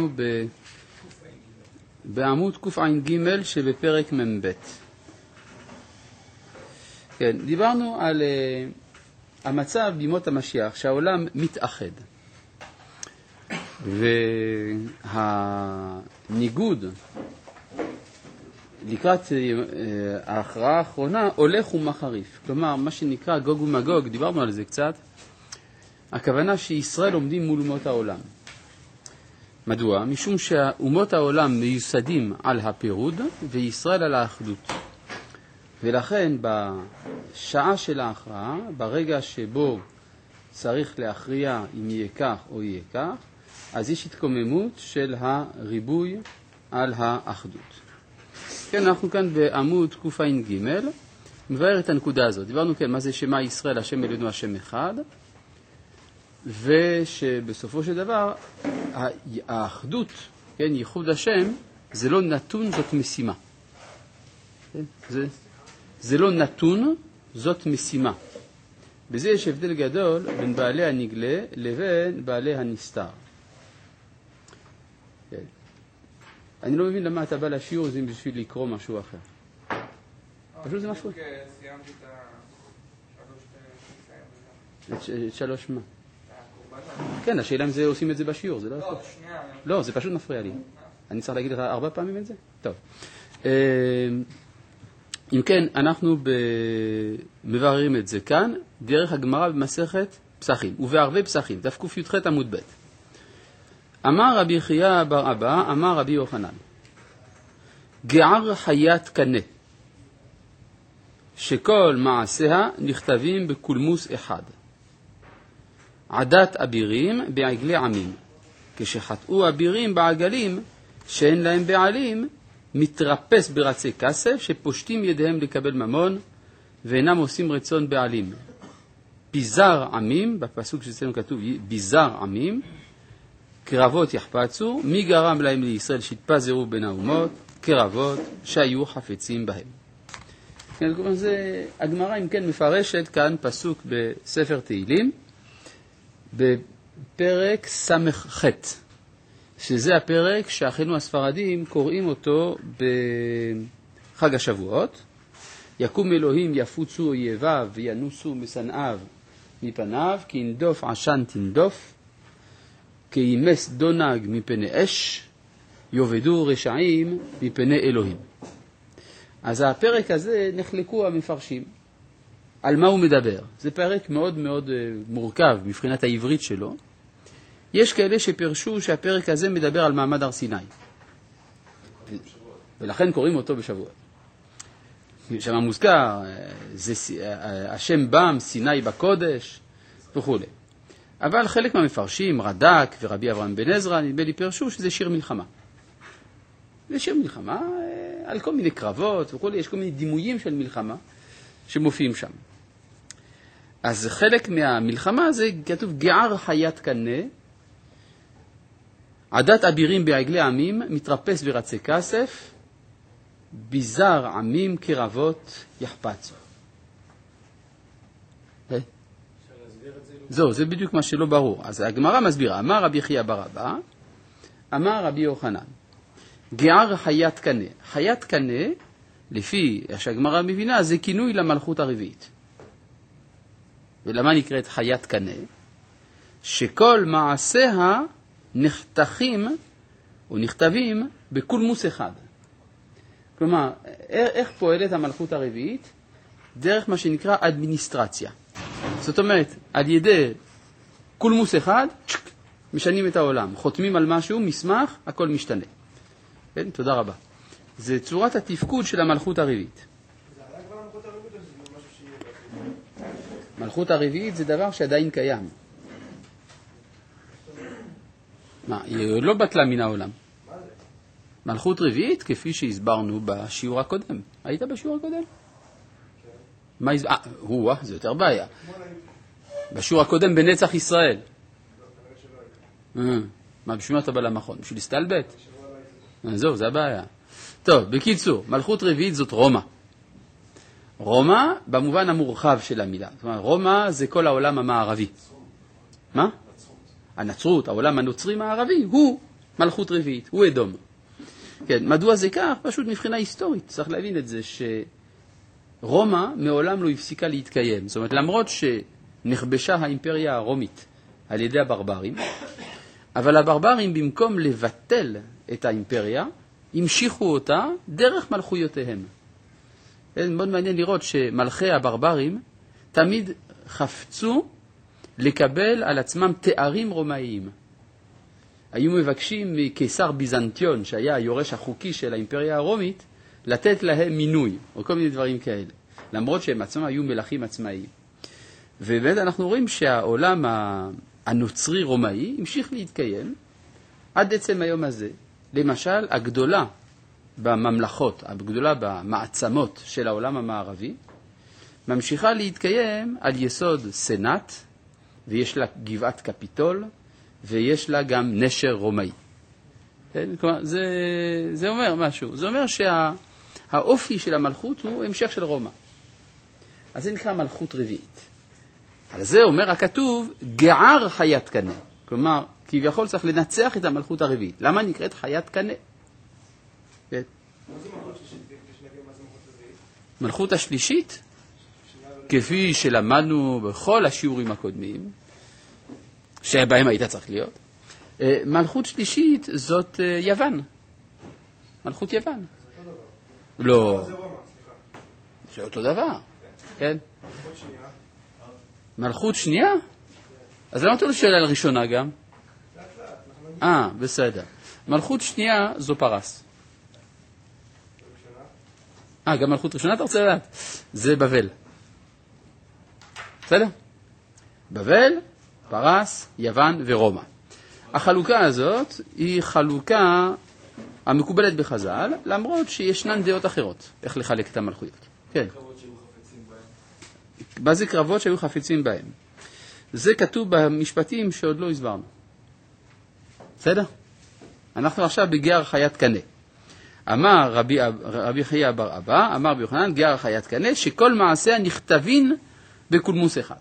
אנחנו בעמוד קע"ג שבפרק מ"ב. כן, דיברנו על המצב בימות המשיח, שהעולם מתאחד. והניגוד לקראת ההכרעה האחרונה הולך ומחריף. כלומר, מה שנקרא גוג ומגוג, דיברנו על זה קצת, הכוונה שישראל עומדים מול אומות העולם. מדוע? משום שאומות העולם מיוסדים על הפירוד וישראל על האחדות. ולכן בשעה של ההכרעה, ברגע שבו צריך להכריע אם יהיה כך או יהיה כך, אז יש התקוממות של הריבוי על האחדות. כן, אנחנו כאן בעמוד קע"ג, מבאר את הנקודה הזאת. דיברנו כן, מה זה שמע ישראל, השם אלוהינו השם אחד, ושבסופו של דבר, האחדות, כן, ייחוד השם, זה לא נתון, זאת משימה. כן? זה לא נתון, זאת משימה. בזה יש הבדל גדול בין בעלי הנגלה לבין בעלי הנסתר. כן. אני לא מבין למה אתה בא לשיעור, זה בשביל לקרוא משהו אחר. פשוט זה משהו. סיימתי את שלוש מה? כן, השאלה אם זה עושים את זה בשיעור, זה לא יכול. לא, זה פשוט מפריע לי. אני צריך להגיד לך 4 פעמים את זה? טוב. אם כן, אנחנו מבררים את זה כאן, דרך הגמרא במסכת פסחים, ובערבי פסחים, דף קי"ח עמוד ב'. אמר רבי חייא בר אבא, אמר רבי יוחנן, גער חיית קנה, שכל מעשיה נכתבים בקולמוס אחד. עדת אבירים בעגלי עמים, כשחטאו אבירים בעגלים שאין להם בעלים, מתרפס ברצי כסף שפושטים ידיהם לקבל ממון ואינם עושים רצון בעלים. ביזר עמים, בפסוק שאצלנו כתוב ביזר עמים, קרבות יחפצו, מי גרם להם לישראל שהתפזרו בין האומות, קרבות שהיו חפצים בהם. כן, כלומר זה, הגמרא אם כן מפרשת כאן פסוק בספר תהילים, בפרק ס"ח, שזה הפרק שאחינו הספרדים קוראים אותו בחג השבועות. יקום אלוהים יפוצו אויביו וינוסו משנאיו מפניו, כי ינדוף עשן תנדוף, כי ימס דונג מפני אש, יובדו רשעים מפני אלוהים. אז הפרק הזה נחלקו המפרשים. על מה הוא מדבר? זה פרק מאוד מאוד מורכב מבחינת העברית שלו. יש כאלה שפרשו שהפרק הזה מדבר על מעמד הר סיני. ולכן קוראים אותו בשבועות. שם מוזכר, השם בם, סיני בקודש וכו'. אבל חלק מהמפרשים, רד"ק ורבי אברהם בן עזרא, נדמה לי פרשו שזה שיר מלחמה. זה שיר מלחמה על כל מיני קרבות וכו', יש כל מיני דימויים של מלחמה שמופיעים שם. אז חלק מהמלחמה זה כתוב גער חיית קנה, עדת אבירים בעגלי עמים, מתרפס ברצי כסף, ביזר עמים קרבות יחפצו. זהו, זה בדיוק מה שלא ברור. אז הגמרא מסבירה, אמר רבי חייא בר אבא, אמר רבי יוחנן, גער חיית קנה. חיית קנה, לפי שהגמרא מבינה, זה כינוי למלכות הרביעית. ולמה נקראת חיית קנה? שכל מעשיה נחתכים או נכתבים בקולמוס אחד. כלומר, איך פועלת המלכות הרביעית? דרך מה שנקרא אדמיניסטרציה. זאת אומרת, על ידי קולמוס אחד, משנים את העולם. חותמים על משהו, מסמך, הכל משתנה. כן? תודה רבה. זה צורת התפקוד של המלכות הרביעית. מלכות הרביעית זה דבר שעדיין קיים. מה, היא לא בטלה מן העולם. מלכות רביעית, כפי שהסברנו בשיעור הקודם. היית בשיעור הקודם? מה הסבר? זה יותר בעיה. בשיעור הקודם בנצח ישראל. מה, בשביל מה אתה בא למכון? בשביל להסתלבט? זהו, זה הבעיה. טוב, בקיצור, מלכות רביעית זאת רומא. רומא במובן המורחב של המילה. זאת אומרת, רומא זה כל העולם המערבי. מה? הנצרות, העולם הנוצרי מערבי, הוא מלכות רביעית, הוא אדום. כן, מדוע זה כך? פשוט מבחינה היסטורית, צריך להבין את זה שרומא מעולם לא הפסיקה להתקיים. זאת אומרת, למרות שנכבשה האימפריה הרומית על ידי הברברים, אבל הברברים במקום לבטל את האימפריה, המשיכו אותה דרך מלכויותיהם. מאוד מעניין לראות שמלכי הברברים תמיד חפצו לקבל על עצמם תארים רומאיים. היו מבקשים מקיסר ביזנטיון, שהיה היורש החוקי של האימפריה הרומית, לתת להם מינוי, או כל מיני דברים כאלה. למרות שהם עצמם היו מלכים עצמאיים. ובאמת אנחנו רואים שהעולם הנוצרי רומאי המשיך להתקיים עד עצם היום הזה. למשל, הגדולה בממלכות, הגדולה במעצמות של העולם המערבי, ממשיכה להתקיים על יסוד סנאט, ויש לה גבעת קפיטול, ויש לה גם נשר רומאי. כן? כלומר, זה אומר משהו. זה אומר שהאופי של המלכות הוא המשך של רומא. אז זה נקרא מלכות רביעית. על זה אומר הכתוב, גער חיית קנה. כלומר, כביכול צריך לנצח את המלכות הרביעית. למה נקראת חיית קנה? כן. מלכות השלישית, כפי שלמדנו בכל השיעורים הקודמים, שבהם היית צריך להיות, מלכות שלישית זאת יוון. מלכות יוון. לא. זה אותו דבר. כן. מלכות שנייה? אז למה אתה לא שואל על ראשונה גם? בסדר. מלכות שנייה זו פרס. גם מלכות ראשונה אתה רוצה לדעת? זה בבל. בסדר? בבל, פרס, יוון ורומא. החלוקה הזאת היא חלוקה המקובלת בחז"ל, למרות שישנן דעות אחרות איך לחלק את המלכויות. כן. מה זה קרבות שהיו חפצים בהם? זה כתוב במשפטים שעוד לא הסברנו. בסדר? אנחנו עכשיו בגער חיית קנה. אמר רבי חייא בר אבא, אמר רבי יוחנן, גער חיית קנה, שכל מעשיה נכתבין בקולמוס אחד.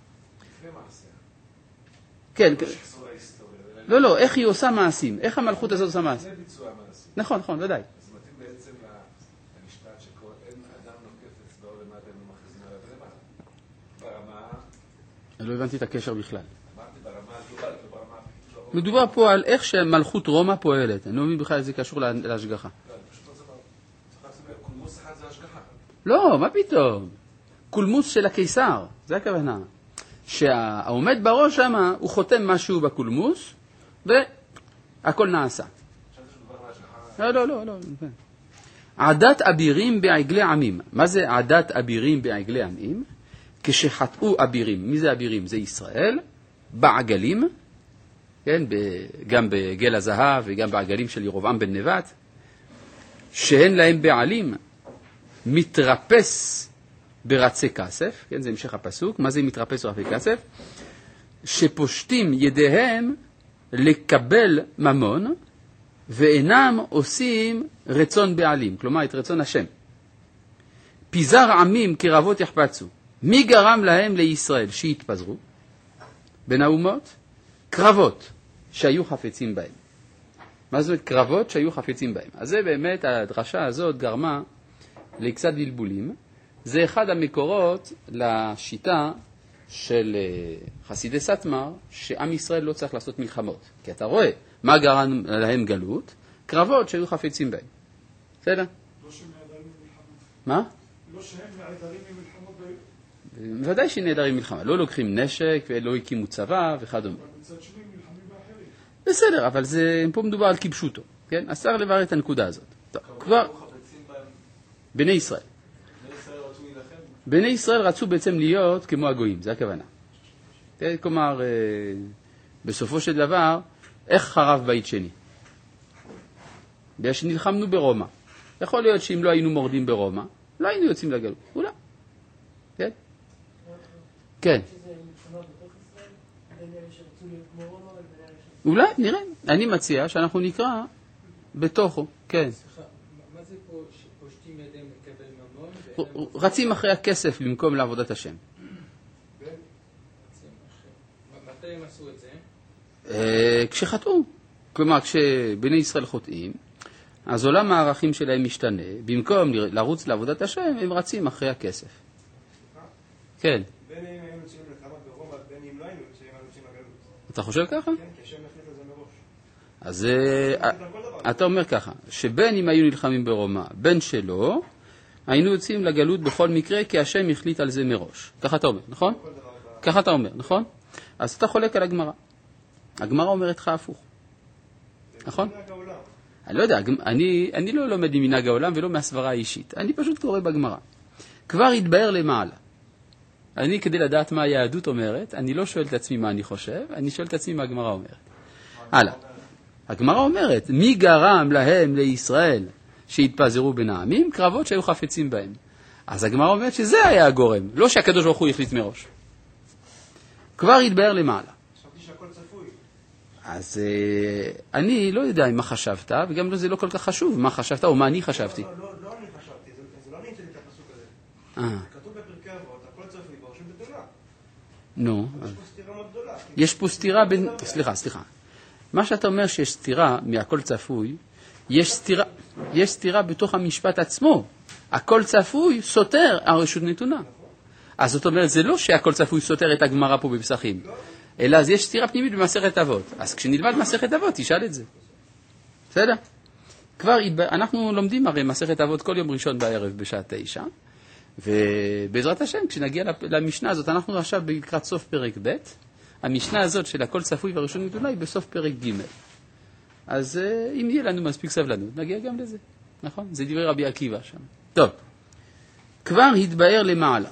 כן. לא, איך היא עושה מעשים? איך המלכות הזאת עושה מעשים? נכון, ודאי. אז מתאים בעצם למשפט שאין אדם נוקף אצבעו למטה ומכריזים עליו למעלה. ברמה... לא הבנתי את הקשר בכלל. אמרתי ברמה הגלובלית, ברמה... מדובר פה על איך שמלכות רומא פועלת. אני לא מבין בכלל זה קשור להשגחה. לא, אני פשוט רוצה לומר, קולמוס אחד זה השגחה. לא, מה פתאום? קולמוס של הקיסר, זה הכוונה. שהעומד בראש שם, הוא חותם משהו בקולמוס, והכל נעשה. לא. עדת אבירים בעגלי עמים. מה זה עדת אבירים בעגלי עמים? כשחטאו אבירים. מי זה אבירים? זה ישראל, בעגלים, כן? גם בגל הזהב וגם בעגלים של ירובעם בן נבט, שהן להם בעלים, מתרפס ברצי כסף, כן? זה המשך הפסוק. מה זה מתרפס ברצי כסף? שפושטים ידיהם לקבל ממון, ואינם עושים רצון בעלים, כלומר את רצון השם. פיזר עמים כרבות יחפצו. מי גרם להם לישראל שהתפזרו? בין האומות? קרבות שהיו חפצים בהם. מה זאת אומרת קרבות שהיו חפצים בהם? אז זה באמת, הדרשה הזאת גרמה לקצת בלבולים. זה אחד המקורות לשיטה של חסידי סטמר, שעם ישראל לא צריך לעשות מלחמות. כי אתה רואה מה גרם להם גלות? קרבות שהיו חפצים בהם. בסדר? לא שהם נעדרים ממלחמה. מה? לא שהם נעדרים ממלחמות. בוודאי שנעדרים מלחמה. לא לוקחים נשק ולא הקימו צבא וכדומה. אבל מצד שני נלחמים באחרים. בסדר, אבל פה מדובר על כיבשותו. כן? אז צריך לברר את הנקודה הזאת. טוב, כבר... בני ישראל. בני ישראל רצו בעצם להיות כמו הגויים, זה הכוונה. כלומר, בסופו של דבר, איך חרב בית שני? בגלל שנלחמנו ברומא. יכול להיות שאם לא היינו מורדים ברומא, לא היינו יוצאים לגלות. אולי. כן? כן. אולי, נראה. אני מציע שאנחנו נקרא בתוכו. כן. מה זה פה שפושטים ידיהם לקבל ממון? רצים אחרי הכסף במקום לעבודת השם. מתי הם עשו את זה? כשחטאו. כלומר, כשבני ישראל חוטאים, אז עולם הערכים שלהם משתנה. במקום לרוץ לעבודת השם, הם רצים אחרי הכסף. כן. בין אם היינו יוצאים מלחמה ברומא, בין אם לא היינו יוצאים, היינו יוצאים לגלות. אתה חושב ככה? כן, כי השם החליט על זה מראש. אז אתה אומר ככה, שבין אם היו נלחמים ברומא, בין שלא, היינו יוצאים לגלות בכל מקרה, כי השם החליט על זה מראש. ככה אתה אומר, נכון? ככה אתה אומר, נכון? אז אתה חולק על הגמרא. הגמרא אומרת לך הפוך. נכון? אני לא יודע, אני לא לומד ממנהג העולם ולא מהסברה האישית. אני פשוט קורא בגמרא. כבר התבהר למעלה. אני כדי לדעת מה היהדות אומרת, אני לא שואל את עצמי מה אני חושב, אני שואל את עצמי מה הגמרא אומרת. הלאה. הגמרא אומרת, מי גרם להם, לישראל, שהתפזרו בין העמים? קרבות שהיו חפצים בהם. אז הגמרא אומרת שזה היה הגורם, לא שהקדוש ברוך הוא החליט מראש. כבר התבהר למעלה. חשבתי שהכל צפוי. אז אני לא יודע מה חשבת, וגם זה לא כל כך חשוב מה חשבת או מה אני חשבתי. לא אני חשבתי, זה לא אני המצאתי את הפסוק הזה. כתוב בפרקי אבות, הכל צפוי בראשים בתולה. נו. יש פה סתירה מאוד גדולה. יש פה סתירה בין... סליחה. מה שאתה אומר שיש סתירה מהכל צפוי, יש סתירה בתוך המשפט עצמו. הכל צפוי סותר הרשות נתונה. אז זאת אומרת, זה לא שהכל צפוי סותר את הגמרא פה בפסחים, אלא אז יש סתירה פנימית במסכת אבות. אז כשנלמד מסכת אבות, תשאל את זה. בסדר? אנחנו לומדים הרי מסכת אבות כל יום ראשון בערב בשעה 9, ובעזרת השם, כשנגיע למשנה הזאת, אנחנו עכשיו לקראת סוף פרק ב', המשנה הזאת של הכל צפוי והרשות נתונה היא בסוף פרק ג'. אז אם יהיה לנו מספיק סבלנות, נגיע גם לזה. נכון? זה דברי רבי עקיבא שם. טוב, כבר התבהר למעלה.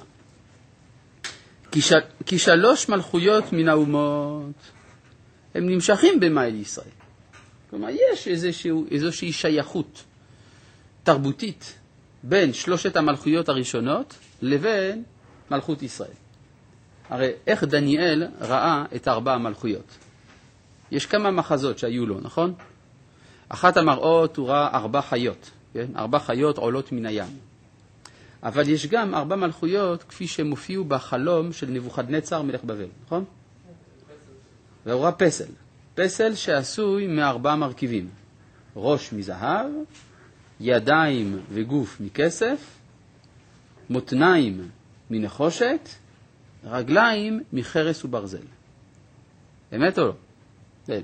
כי שלוש מלכויות מן האומות הם נמשכים במעל ישראל. כלומר, יש איזושהי שייכות תרבותית בין שלושת המלכויות הראשונות לבין מלכות ישראל. הרי איך דניאל ראה את 4 המלכויות? יש כמה מחזות שהיו לו, נכון? אחת המראות הוא ראה 4 חיות, כן? 4 חיות עולות מן הים. אבל יש גם 4 מלכויות כפי שהם הופיעו בחלום של נבוכדנצר מלך בבל, נכון? והוא ראה פסל. פסל שעשוי מ4 מרכיבים. ראש מזהב, ידיים וגוף מכסף, מותניים מנחושת, רגליים מחרס וברזל. אמת או לא? כן.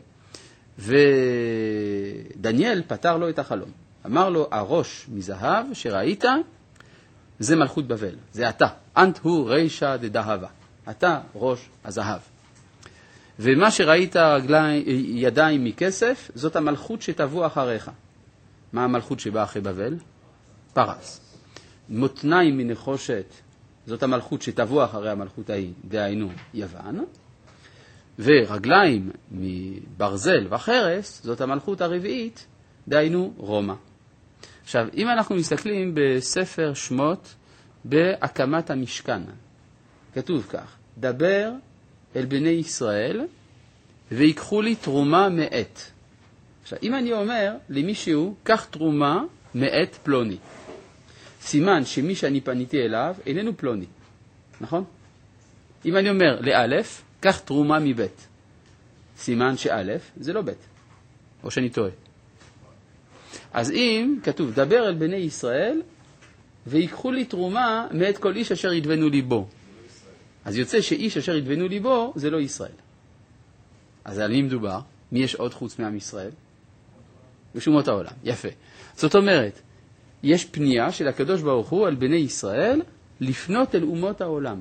ודניאל פתר לו את החלום. אמר לו, הראש מזהב שראית, זה מלכות בבל. זה אתה. אנט הוא רישא דדהבה. אתה ראש הזהב. ומה שראית ידיים מכסף, זאת המלכות שתבוא אחריך. מה המלכות שבאה אחרי בבל? פרס. מותניים מנחושת, זאת המלכות שתבוא אחרי המלכות ההיא, דהיינו יוון. ורגליים מברזל וחרס, זאת המלכות הרביעית, דהיינו רומא. עכשיו, אם אנחנו מסתכלים בספר שמות בהקמת המשכן, כתוב כך, דבר אל בני ישראל ויקחו לי תרומה מעט. עכשיו, אם אני אומר למישהו, קח תרומה מעט פלוני, סימן שמי שאני פניתי אליו איננו פלוני, נכון? אם אני אומר לאלף, קח תרומה מבית, סימן שאלף זה לא בית, או שאני טועה. אז אם כתוב, דבר אל בני ישראל ויקחו לי תרומה מאת כל איש אשר ידבנו ליבו, אז יוצא שאיש אשר ידבנו ליבו זה לא ישראל. אז על מי מדובר? מי יש עוד חוץ מעם ישראל? בשומות העולם. יפה. זאת אומרת, יש פנייה של הקדוש ברוך הוא על בני ישראל לפנות אל אומות העולם.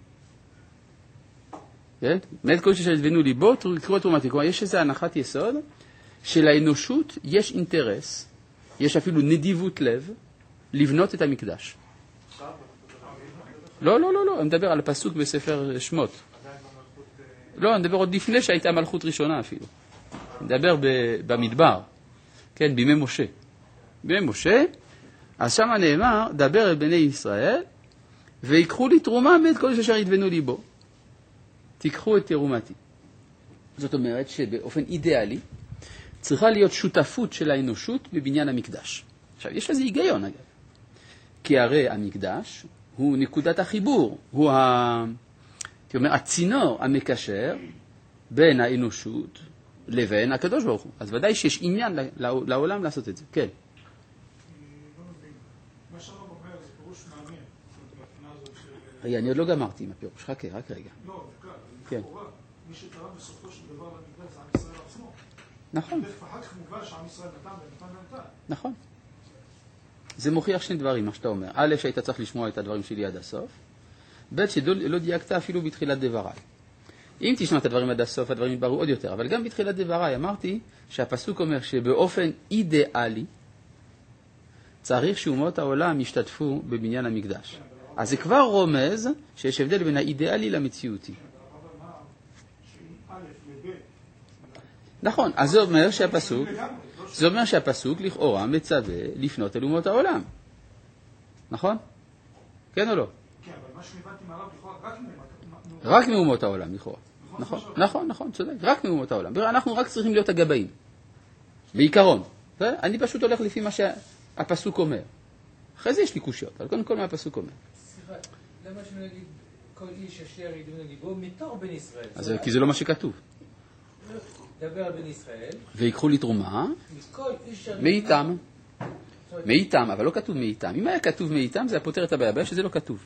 כן? מאת כל איש אשר ידבנו ליבו, תקראו את תרומתי. כלומר, יש איזו הנחת יסוד שלאנושות יש אינטרס, יש אפילו נדיבות לב, לבנות את המקדש. לא, אני מדבר על הפסוק בספר שמות. לא, אני מדבר עוד לפני שהייתה מלכות ראשונה אפילו. אני מדבר במדבר, כן, בימי משה. בימי משה, אז שם נאמר, דבר אל בני ישראל, ויקחו לי תרומה מאת כל אשר ידבנו ליבו. תיקחו את תרומתי. זאת אומרת שבאופן אידיאלי, צריכה להיות שותפות של האנושות בבניין המקדש. עכשיו, יש לזה היגיון אגב. כי הרי המקדש הוא נקודת החיבור, הוא הצינור המקשר בין האנושות לבין הקדוש ברוך הוא. אז ודאי שיש עניין לעולם לעשות את זה. כן. אני לא מבין. מה שהרב אומר זה פירוש מעניין. מהבחינה הזאת של... רגע, אני עוד לא גמרתי עם הפירוש. חכה, רק רגע. לא, דקה. כן. לכאורה, מי שתרם בסופו של דבר למקדש זה עם ישראל עצמו. נכון. אחר כך מובא שעם ישראל נתן ונתן. נכון. זה מוכיח שני דברים, מה שאתה אומר. א', שהיית צריך לשמוע את הדברים שלי עד הסוף. ב', שלא דייקת אפילו בתחילת דבריי. אם תשמע את הדברים עד הסוף, הדברים יתבררו עוד יותר. אבל גם בתחילת דבריי אמרתי שהפסוק אומר שבאופן אידיאלי צריך שאומות העולם ישתתפו בבניין המקדש. אז זה כבר רומז שיש הבדל בין האידיאלי למציאותי. נכון, אז זה אומר שהפסוק לכאורה מצווה לפנות אל אומות העולם. נכון? כן או לא? כן, אבל מה שהבנתי מהרב לכאורה רק מאומות העולם, לכאורה. נכון, צודק, רק מאומות העולם. אנחנו רק צריכים להיות הגבאים, בעיקרון. אני פשוט הולך לפי מה שהפסוק אומר. אחרי זה יש לי קושיות, אבל קודם כל מה הפסוק אומר. סליחה, למה שלא נגיד כל איש אשר ידון ליבו מתור בן ישראל? אז כי זה לא מה שכתוב. דבר על בן ישראל. ויקחו לי תרומה מאיתם, אבל לא כתוב מאיתם. אם היה כתוב מאיתם, זה הפותר את הבעיה, שזה לא כתוב.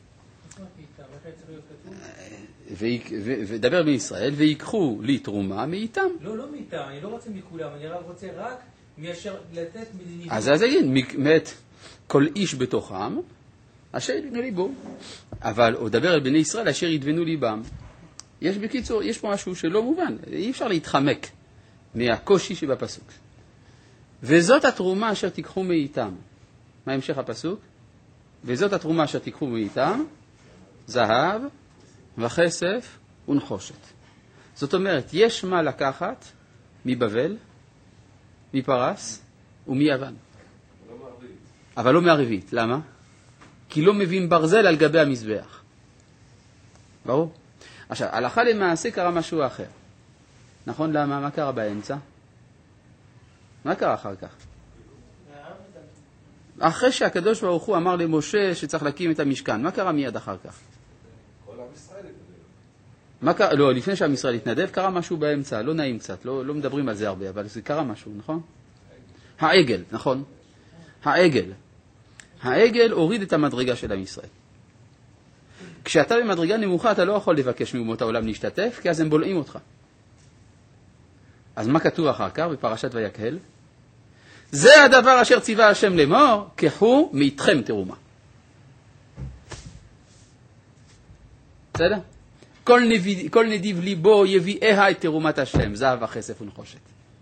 ודבר בן ישראל, ויקחו לי תרומה מאיתם. לא מאיתם, אני לא רוצה מכולם, אני רוצה רק מאשר לתת מדיניות. אז מת כל איש בתוכם, אשר ידבנו ליבו. אבל הוא דבר על בני ישראל, אשר ידבנו ליבם. בקיצור, יש פה משהו שלא מובן. אי אפשר להתחמק מהקושי שבפסוק. וזאת התרומה אשר תיקחו מאיתם. מה המשך הפסוק? וזאת התרומה אשר תיקחו מאיתם, זהב וכסף ונחושת. זאת אומרת, יש מה לקחת מבבל, מפרס ומיוון. אבל לא מהרביעית. למה? כי לא מביאים ברזל על גבי המזבח. ברור? עכשיו, הלכה למעשה קרה משהו אחר. נכון? למה? מה קרה באמצע? מה קרה אחר כך? אחרי שהקדוש ברוך הוא אמר למשה שצריך להקים את המשכן, מה קרה מיד אחר כך? כל עם ישראל התנדב. מה קרה? לא, לפני שעם ישראל התנדב, קרה משהו באמצע, לא נעים קצת, לא מדברים על זה הרבה, אבל זה קרה משהו, נכון? העגל, נכון? העגל הוריד את המדרגה של עם ישראל. כשאתה במדרגה נמוכה, אתה לא יכול לבקש מאומות העולם להשתתף, כי אז הם בולעים אותך. אז מה כתוב אחר כך בפרשת ויקהל? זה הדבר אשר ציווה השם לאמור, קחו מאיתכם תרומה. בסדר? כל נדיב ליבו יביאיה את תרומת השם, זהב וכסף ונחושת.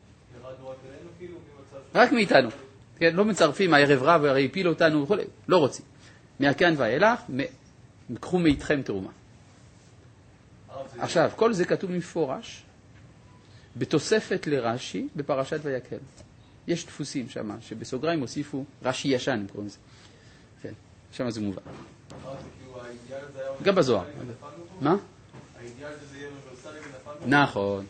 רק מאיתנו. כן, לא מצרפים, הערב רב הרי הפיל אותנו וכו', לא רוצים. מהכאן ואילך, קחו מאיתכם תרומה. עכשיו, כל זה כתוב מפורש, בתוספת לרש"י בפרשת ויקהל. יש דפוסים שם, שבסוגריים הוסיפו רש"י ישן, הם קוראים לזה. כן, שם זה מובן. גם בזוהר. מה? האידיאל זה יהיה אוניברסלי ונפל? נכון.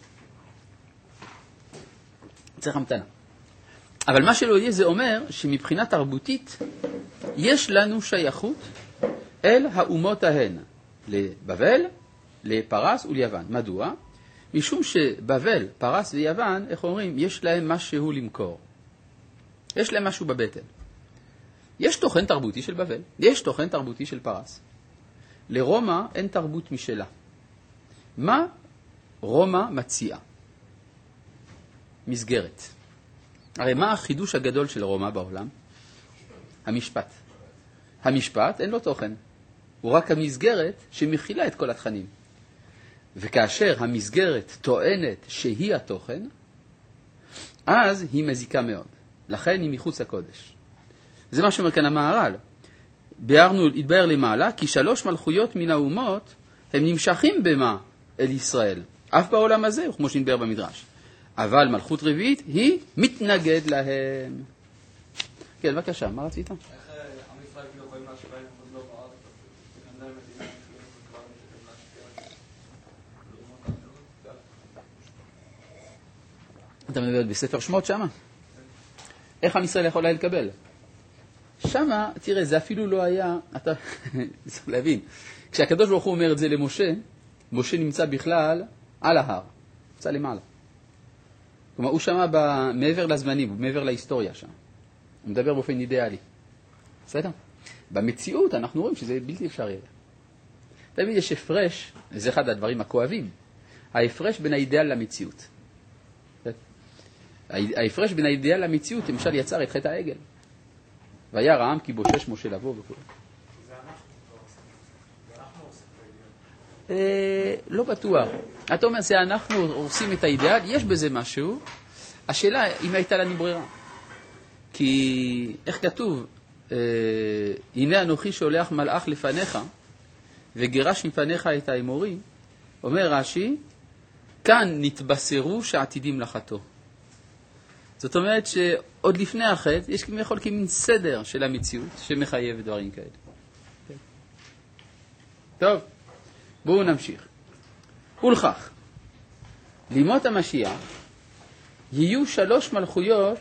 צריך המתנה. אבל מה שלא יהיה זה אומר שמבחינה תרבותית יש לנו שייכות אל האומות ההן, לבבל, לפרס וליוון. מדוע? משום שבבל, פרס ויוון, איך אומרים, יש להם משהו למכור. יש להם משהו בבטן. יש תוכן תרבותי של בבל, יש תוכן תרבותי של פרס. לרומא אין תרבות משלה. מה רומא מציעה? מסגרת. הרי מה החידוש הגדול של רומא בעולם? המשפט. המשפט אין לו תוכן. הוא רק המסגרת שמכילה את כל התכנים. וכאשר המסגרת טוענת שהיא התוכן, אז היא מזיקה מאוד. לכן היא מחוץ לקודש. זה מה שאומר כאן המהר"ל. התבאר למעלה, כי 3 מלכויות מן האומות הם נמשכים במה אל ישראל. אף בעולם הזה, כמו שנתבאר במדרש. אבל מלכות רביעית היא מתנגד להם. כן, בבקשה, מה רצית? איך עם ישראל כאילו יכולים להשוואה אם עוד לא בארץ? אין להם מדינה כבר אתה מדבר בספר שמות שמה? איך עם ישראל יכול לקבל? שמה, תראה, זה אפילו לא היה, אתה צריך להבין, כשהקדוש ברוך הוא אומר את זה למשה, משה נמצא בכלל על ההר, נמצא למעלה. כלומר, הוא שמע מעבר לזמנים, מעבר להיסטוריה שם. הוא מדבר באופן אידיאלי. בסדר? במציאות אנחנו רואים שזה בלתי אפשרי. תמיד יש הפרש, זה אחד הדברים הכואבים, ההפרש בין האידיאל למציאות. ההפרש בין האידיאל למציאות, למשל יצר את חטא העגל. והיה רעם כי בושש משה לבוא וכו'. זה אנחנו עושים את האידיאל. לא בטוח. אתה אומר שאנחנו עושים את האידיאל, יש בזה משהו. השאלה אם הייתה לנו ברירה. כי איך כתוב, הנה אנוכי שולח מלאך לפניך וגרש מפניך את האמורי, אומר רש"י, כאן נתבשרו שעתידים לחטוא. זאת אומרת שעוד לפני החטא יש כביכול כמין סדר של המציאות שמחייב דברים כאלה. טוב, בואו נמשיך. ולכך, לימות המשיח יהיו 3 מלכויות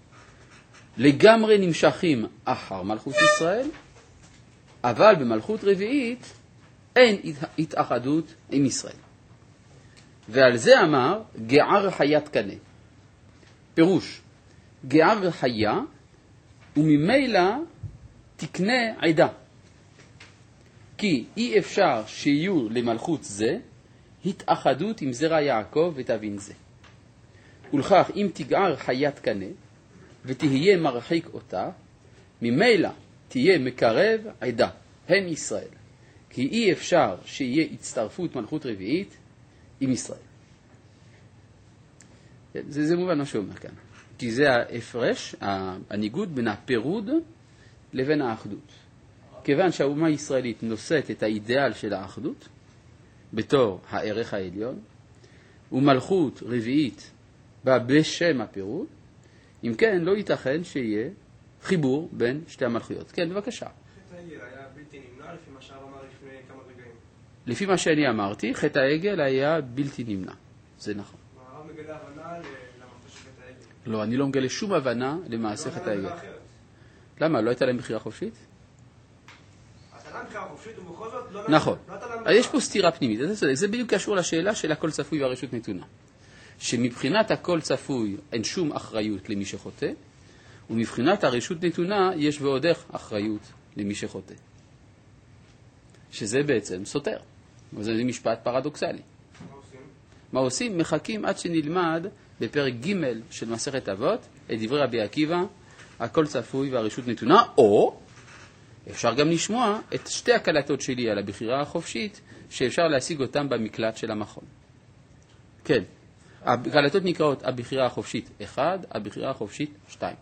לגמרי נמשכים אחר מלכות ישראל, אבל במלכות רביעית אין התאחדות עם ישראל. ועל זה אמר גער חיית קנה. פירוש, גער חיה וממילא תקנה עדה. כי אי אפשר שיהיו למלכות זה התאחדות עם זרע יעקב ותבין זה. ולכך אם תגער חיית קנה ותהיה מרחיק אותה, ממילא תהיה מקרב עדה, הם ישראל. כי אי אפשר שיהיה הצטרפות מלכות רביעית עם ישראל. זה מובן מה שאומר כאן. כי זה ההפרש, הניגוד בין הפירוד לבין האחדות. כיוון שהאומה הישראלית נושאת את האידאל של האחדות, בתור הערך העליון, ומלכות רביעית בא בשם הפירוד, אם כן לא ייתכן שיהיה חיבור בין שתי המלכויות. כן, בבקשה. חטא העגל היה בלתי נמנע לפי מה שהרב אמר לפני כמה רגעים. לפי מה שאני אמרתי, חטא העגל היה בלתי נמנע. זה נכון. הרב מגלה הבנה למעשה של חטא העגל. לא, אני לא מגלה שום הבנה למעשה חטא העגל. למה? לא הייתה להם בחירה חופשית? אתה להם בחירה חופשית ובכל זאת לא... נכון. אז יש פה סתירה פנימית. זה בדיוק קשור לשאלה של הכל צפוי והרשות נתונה. שמבחינת הכל צפוי אין שום אחריות למי שחוטא, ומבחינת הרשות נתונה יש ועוד איך אחריות למי שחוטא. שזה בעצם סותר. וזה משפט פרדוקסלי. מה עושים? מה עושים? מחכים עד שנלמד בפרק ג' של מסכת אבות את דברי רבי עקיבא, הכל צפוי והרשות נתונה, או אפשר גם לשמוע את שתי הקלטות שלי על הבחירה החופשית שאפשר להשיג אותם במקלט של המכון. כן. הקלטות נקראות הבחירה החופשית 1, הבחירה החופשית 2.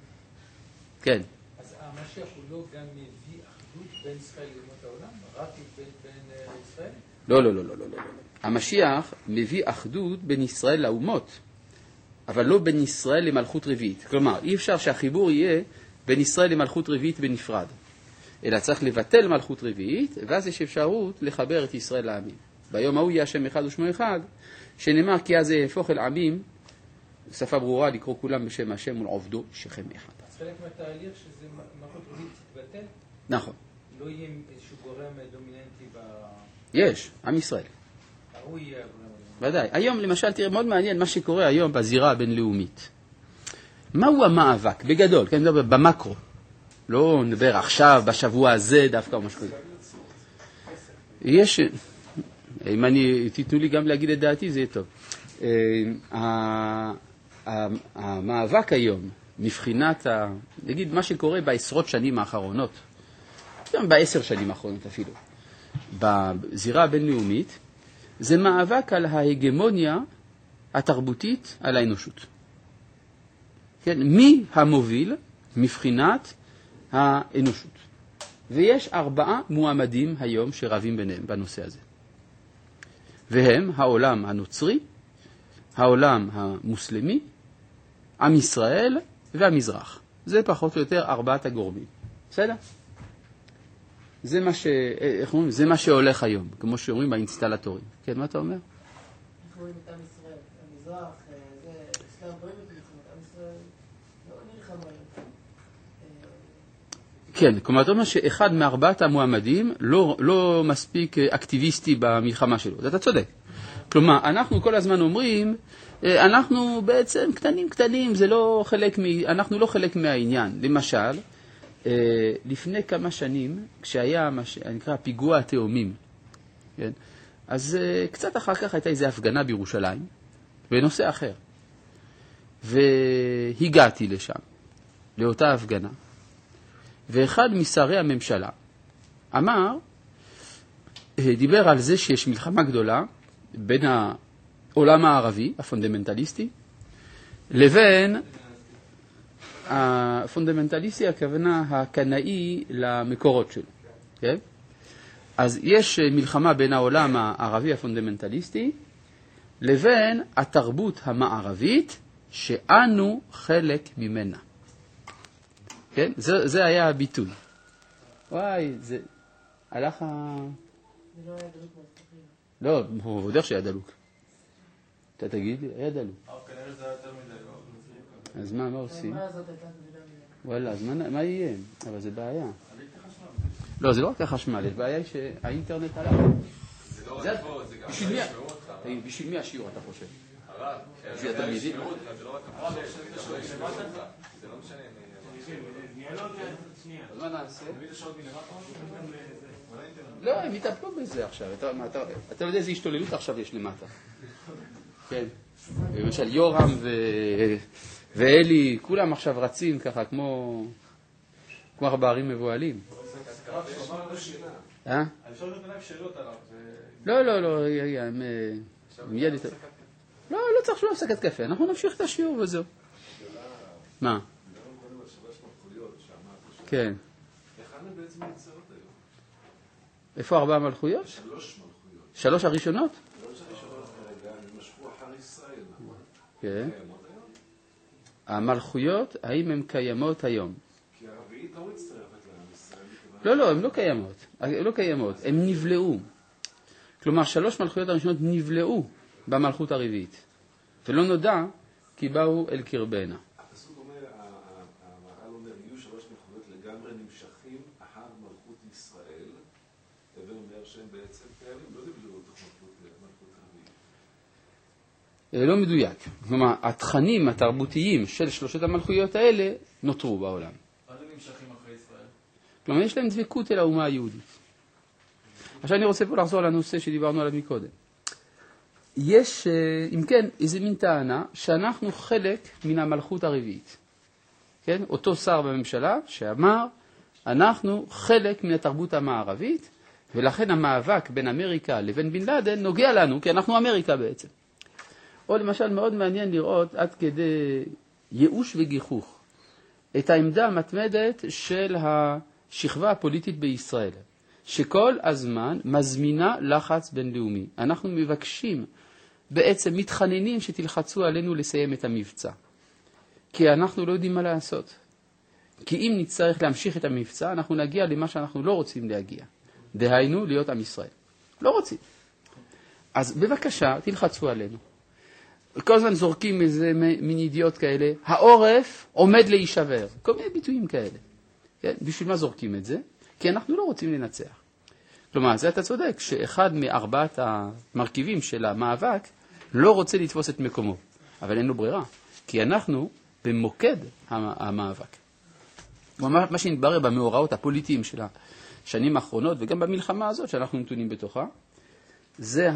כן. אז המשיח הוא לא גם מביא אחדות בין ישראל לאומות העולם? רק בין ישראל? לא. המשיח מביא אחדות בין ישראל לאומות, אבל לא בין ישראל למלכות רביעית. כלומר, אי אפשר שהחיבור יהיה בין ישראל למלכות רביעית בנפרד, אלא צריך לבטל מלכות רביעית, ואז יש אפשרות לחבר את ישראל לעמים. ביום ההוא יהיה השם אחד ושמו אחד, שנאמר כי אז יהפוך אל עמים, שפה ברורה לקרוא כולם בשם השם ולעובדו שכם אחד. אז חלק מהתהליך שזה מלכות רביעית תתבטל? נכון. לא יהיה איזשהו גורם דומיננטי ב... יש, עם ישראל. הוא יהיה הגורם. ודאי. היום למשל תראה מאוד מעניין מה שקורה היום בזירה הבינלאומית. מהו המאבק? בגדול, כן, במקרו. לא נדבר עכשיו, בשבוע הזה דווקא או משהו כזה. יש... אם תיתנו לי גם להגיד את דעתי, זה יהיה טוב. המאבק היום, מבחינת, נגיד, מה שקורה בעשרות שנים האחרונות, גם ב10 שנים האחרונות אפילו, בזירה הבינלאומית, זה מאבק על ההגמוניה התרבותית על האנושות. כן? מי המוביל מבחינת האנושות? ויש 4 מועמדים היום שרבים ביניהם בנושא הזה. והם העולם הנוצרי, העולם המוסלמי, עם ישראל והמזרח. זה פחות או יותר 4 הגורמים. בסדר? זה מה שהולך היום, כמו שאומרים באינסטלטורים. כן, מה אתה אומר? אנחנו רואים את עם ישראל, המזרח, זה אסלאם פרימית, עם ישראל לא נלחם עליהם. כן, כלומר, אתה אומר שאחד מ4 המועמדים לא מספיק אקטיביסטי במלחמה שלו. אתה צודק. כלומר, אנחנו כל הזמן אומרים, אנחנו בעצם קטנים, זה לא אנחנו לא חלק מהעניין. למשל, לפני כמה שנים, כשהיה מה שנקרא פיגוע התאומים, כן? אז קצת אחר כך הייתה איזו הפגנה בירושלים, בנושא אחר. והגעתי לשם, לאותה הפגנה, ואחד משרי הממשלה דיבר על זה שיש מלחמה גדולה בין העולם הערבי, הפונדמנטליסטי, לבין הפונדמנטליסטי, הכוונה הקנאי למקורות שלו. כן? אז יש מלחמה בין העולם הערבי הפונדמנטליסטי לבין התרבות המערבית שאנו חלק ממנה. כן? זה היה הביטוי. וואי, זה הלך זה לא היה דלוק מהספחים. לא, הוא יודע שהיה דלוק. אתה תגיד לי, היה דלוק. כנראה שזה היה יותר מדי. אז מה עושים? מה הזאת הייתה גדולה מדי? וואלה, אז מה יהיה? אבל זה בעיה. לא, זה לא רק החשמל, הבעיה היא שהאינטרנט עליו. זה לא רק פה, זה גם ישמעו אותך. בשביל מי השיעור אתה חושב? הרב, בשביל התלמידים? ישמעו אותך, זה לא רק המחשב, זה לא ישמעו אותך. זה לא משנה. אז מה נעשה? לא, הם יטפלו בזה עכשיו. אתה יודע איזה השתוללות עכשיו יש למטה. כן. למשל יורם ואלי, כולם עכשיו רצים ככה כמו ארבעים מבועלים. אני אפשר להיות עליו שאלות עליו. לא, הם מיד יותר. לא צריך שום הפסקת קפה, אנחנו נמשיך את השיעור וזהו. מה? כן. איך אנו בעצם נמצאות היום? איפה 4 מלכויות? 3 מלכויות. 3 הראשונות? 3 הראשונות כרגע, הם משכו אחר ישראל. כן. קיימות היום? המלכויות, האם הן קיימות היום? כי הרביעית לא מצטרפת לעם ישראל. לא, הן לא קיימות. הן נבלעו. כלומר, 3 מלכויות הראשונות נבלעו במלכות הרביעית. ולא נודע כי באו אל קרבנה. הפסוק אומר, המהר"ל אומר, יהיו 3 מלכויות לגמרי נמשכים אחר מלכות ישראל, ואומר שהם בעצם קיימים, לא נבלעו לתוך מלכות הרביעית. לא מדויק. כלומר, התכנים התרבותיים של 3 המלכויות האלה נותרו בעולם. מה זה נמשכים אחרי ישראל? כלומר, יש להם דבקות אל האומה היהודית. עכשיו אני רוצה פה לחזור לנושא שדיברנו עליו מקודם. יש, אם כן, איזה מין טענה שאנחנו חלק מן המלכות הרביעית. כן? אותו שר בממשלה שאמר, אנחנו חלק מן התרבות המערבית, ולכן המאבק בין אמריקה לבין בן לאדן נוגע לנו, כי אנחנו אמריקה בעצם. או למשל מאוד מעניין לראות עד כדי ייאוש וגיחוך את העמדה המתמדת של השכבה הפוליטית בישראל, שכל הזמן מזמינה לחץ בינלאומי. אנחנו מבקשים, בעצם מתחננים שתלחצו עלינו לסיים את המבצע. כי אנחנו לא יודעים מה לעשות. כי אם נצטרך להמשיך את המבצע, אנחנו נגיע למה שאנחנו לא רוצים להגיע. דהיינו, להיות עם ישראל. לא רוצים. אז בבקשה, תלחצו עלינו. כל הזמן זורקים איזה מין ידיעות כאלה, העורף עומד להישבר. כל מיני ביטויים כאלה. כן? בשביל מה זורקים את זה? כי אנחנו לא רוצים לנצח. כלומר, זה אתה צודק, שאחד מ4 המרכיבים של המאבק לא רוצה לתפוס את מקומו. אבל אין לו ברירה, כי אנחנו במוקד המאבק. מה שנתברר במאורעות הפוליטיים של השנים האחרונות, וגם במלחמה הזאת שאנחנו נתונים בתוכה, זה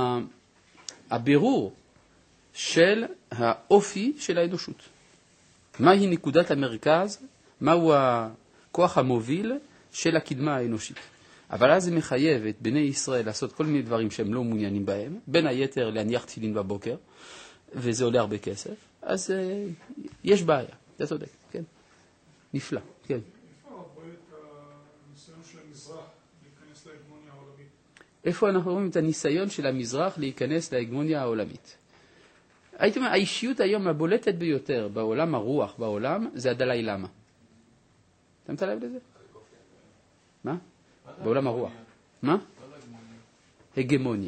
הבירור של האופי של האנושות. מהי נקודת המרכז, מהו הכוח המוביל של הקדמה האנושית. אבל אז זה מחייב את בני ישראל לעשות כל מיני דברים שהם לא מעוניינים בהם, בין היתר להניח תפילין בבוקר, וזה עולה הרבה כסף, אז יש בעיה, אתה צודק, כן? נפלא, כן. איפה רואים את הניסיון של המזרח להיכנס להגמוניה העולמית? איפה אנחנו רואים את הניסיון של המזרח להיכנס להגמוניה העולמית? הייתי אומר, האישיות היום הבולטת ביותר בעולם הרוח, בעולם, זה הדלאי למה. שמת לב לזה? מה? בעולם הרוח. מה? הגמוניה.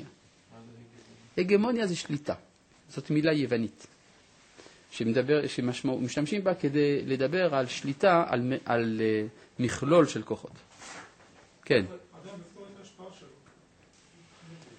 הגמוניה זה שליטה. זאת מילה יוונית. שמשתמשים בה כדי לדבר על שליטה על מכלול של כוחות. כן.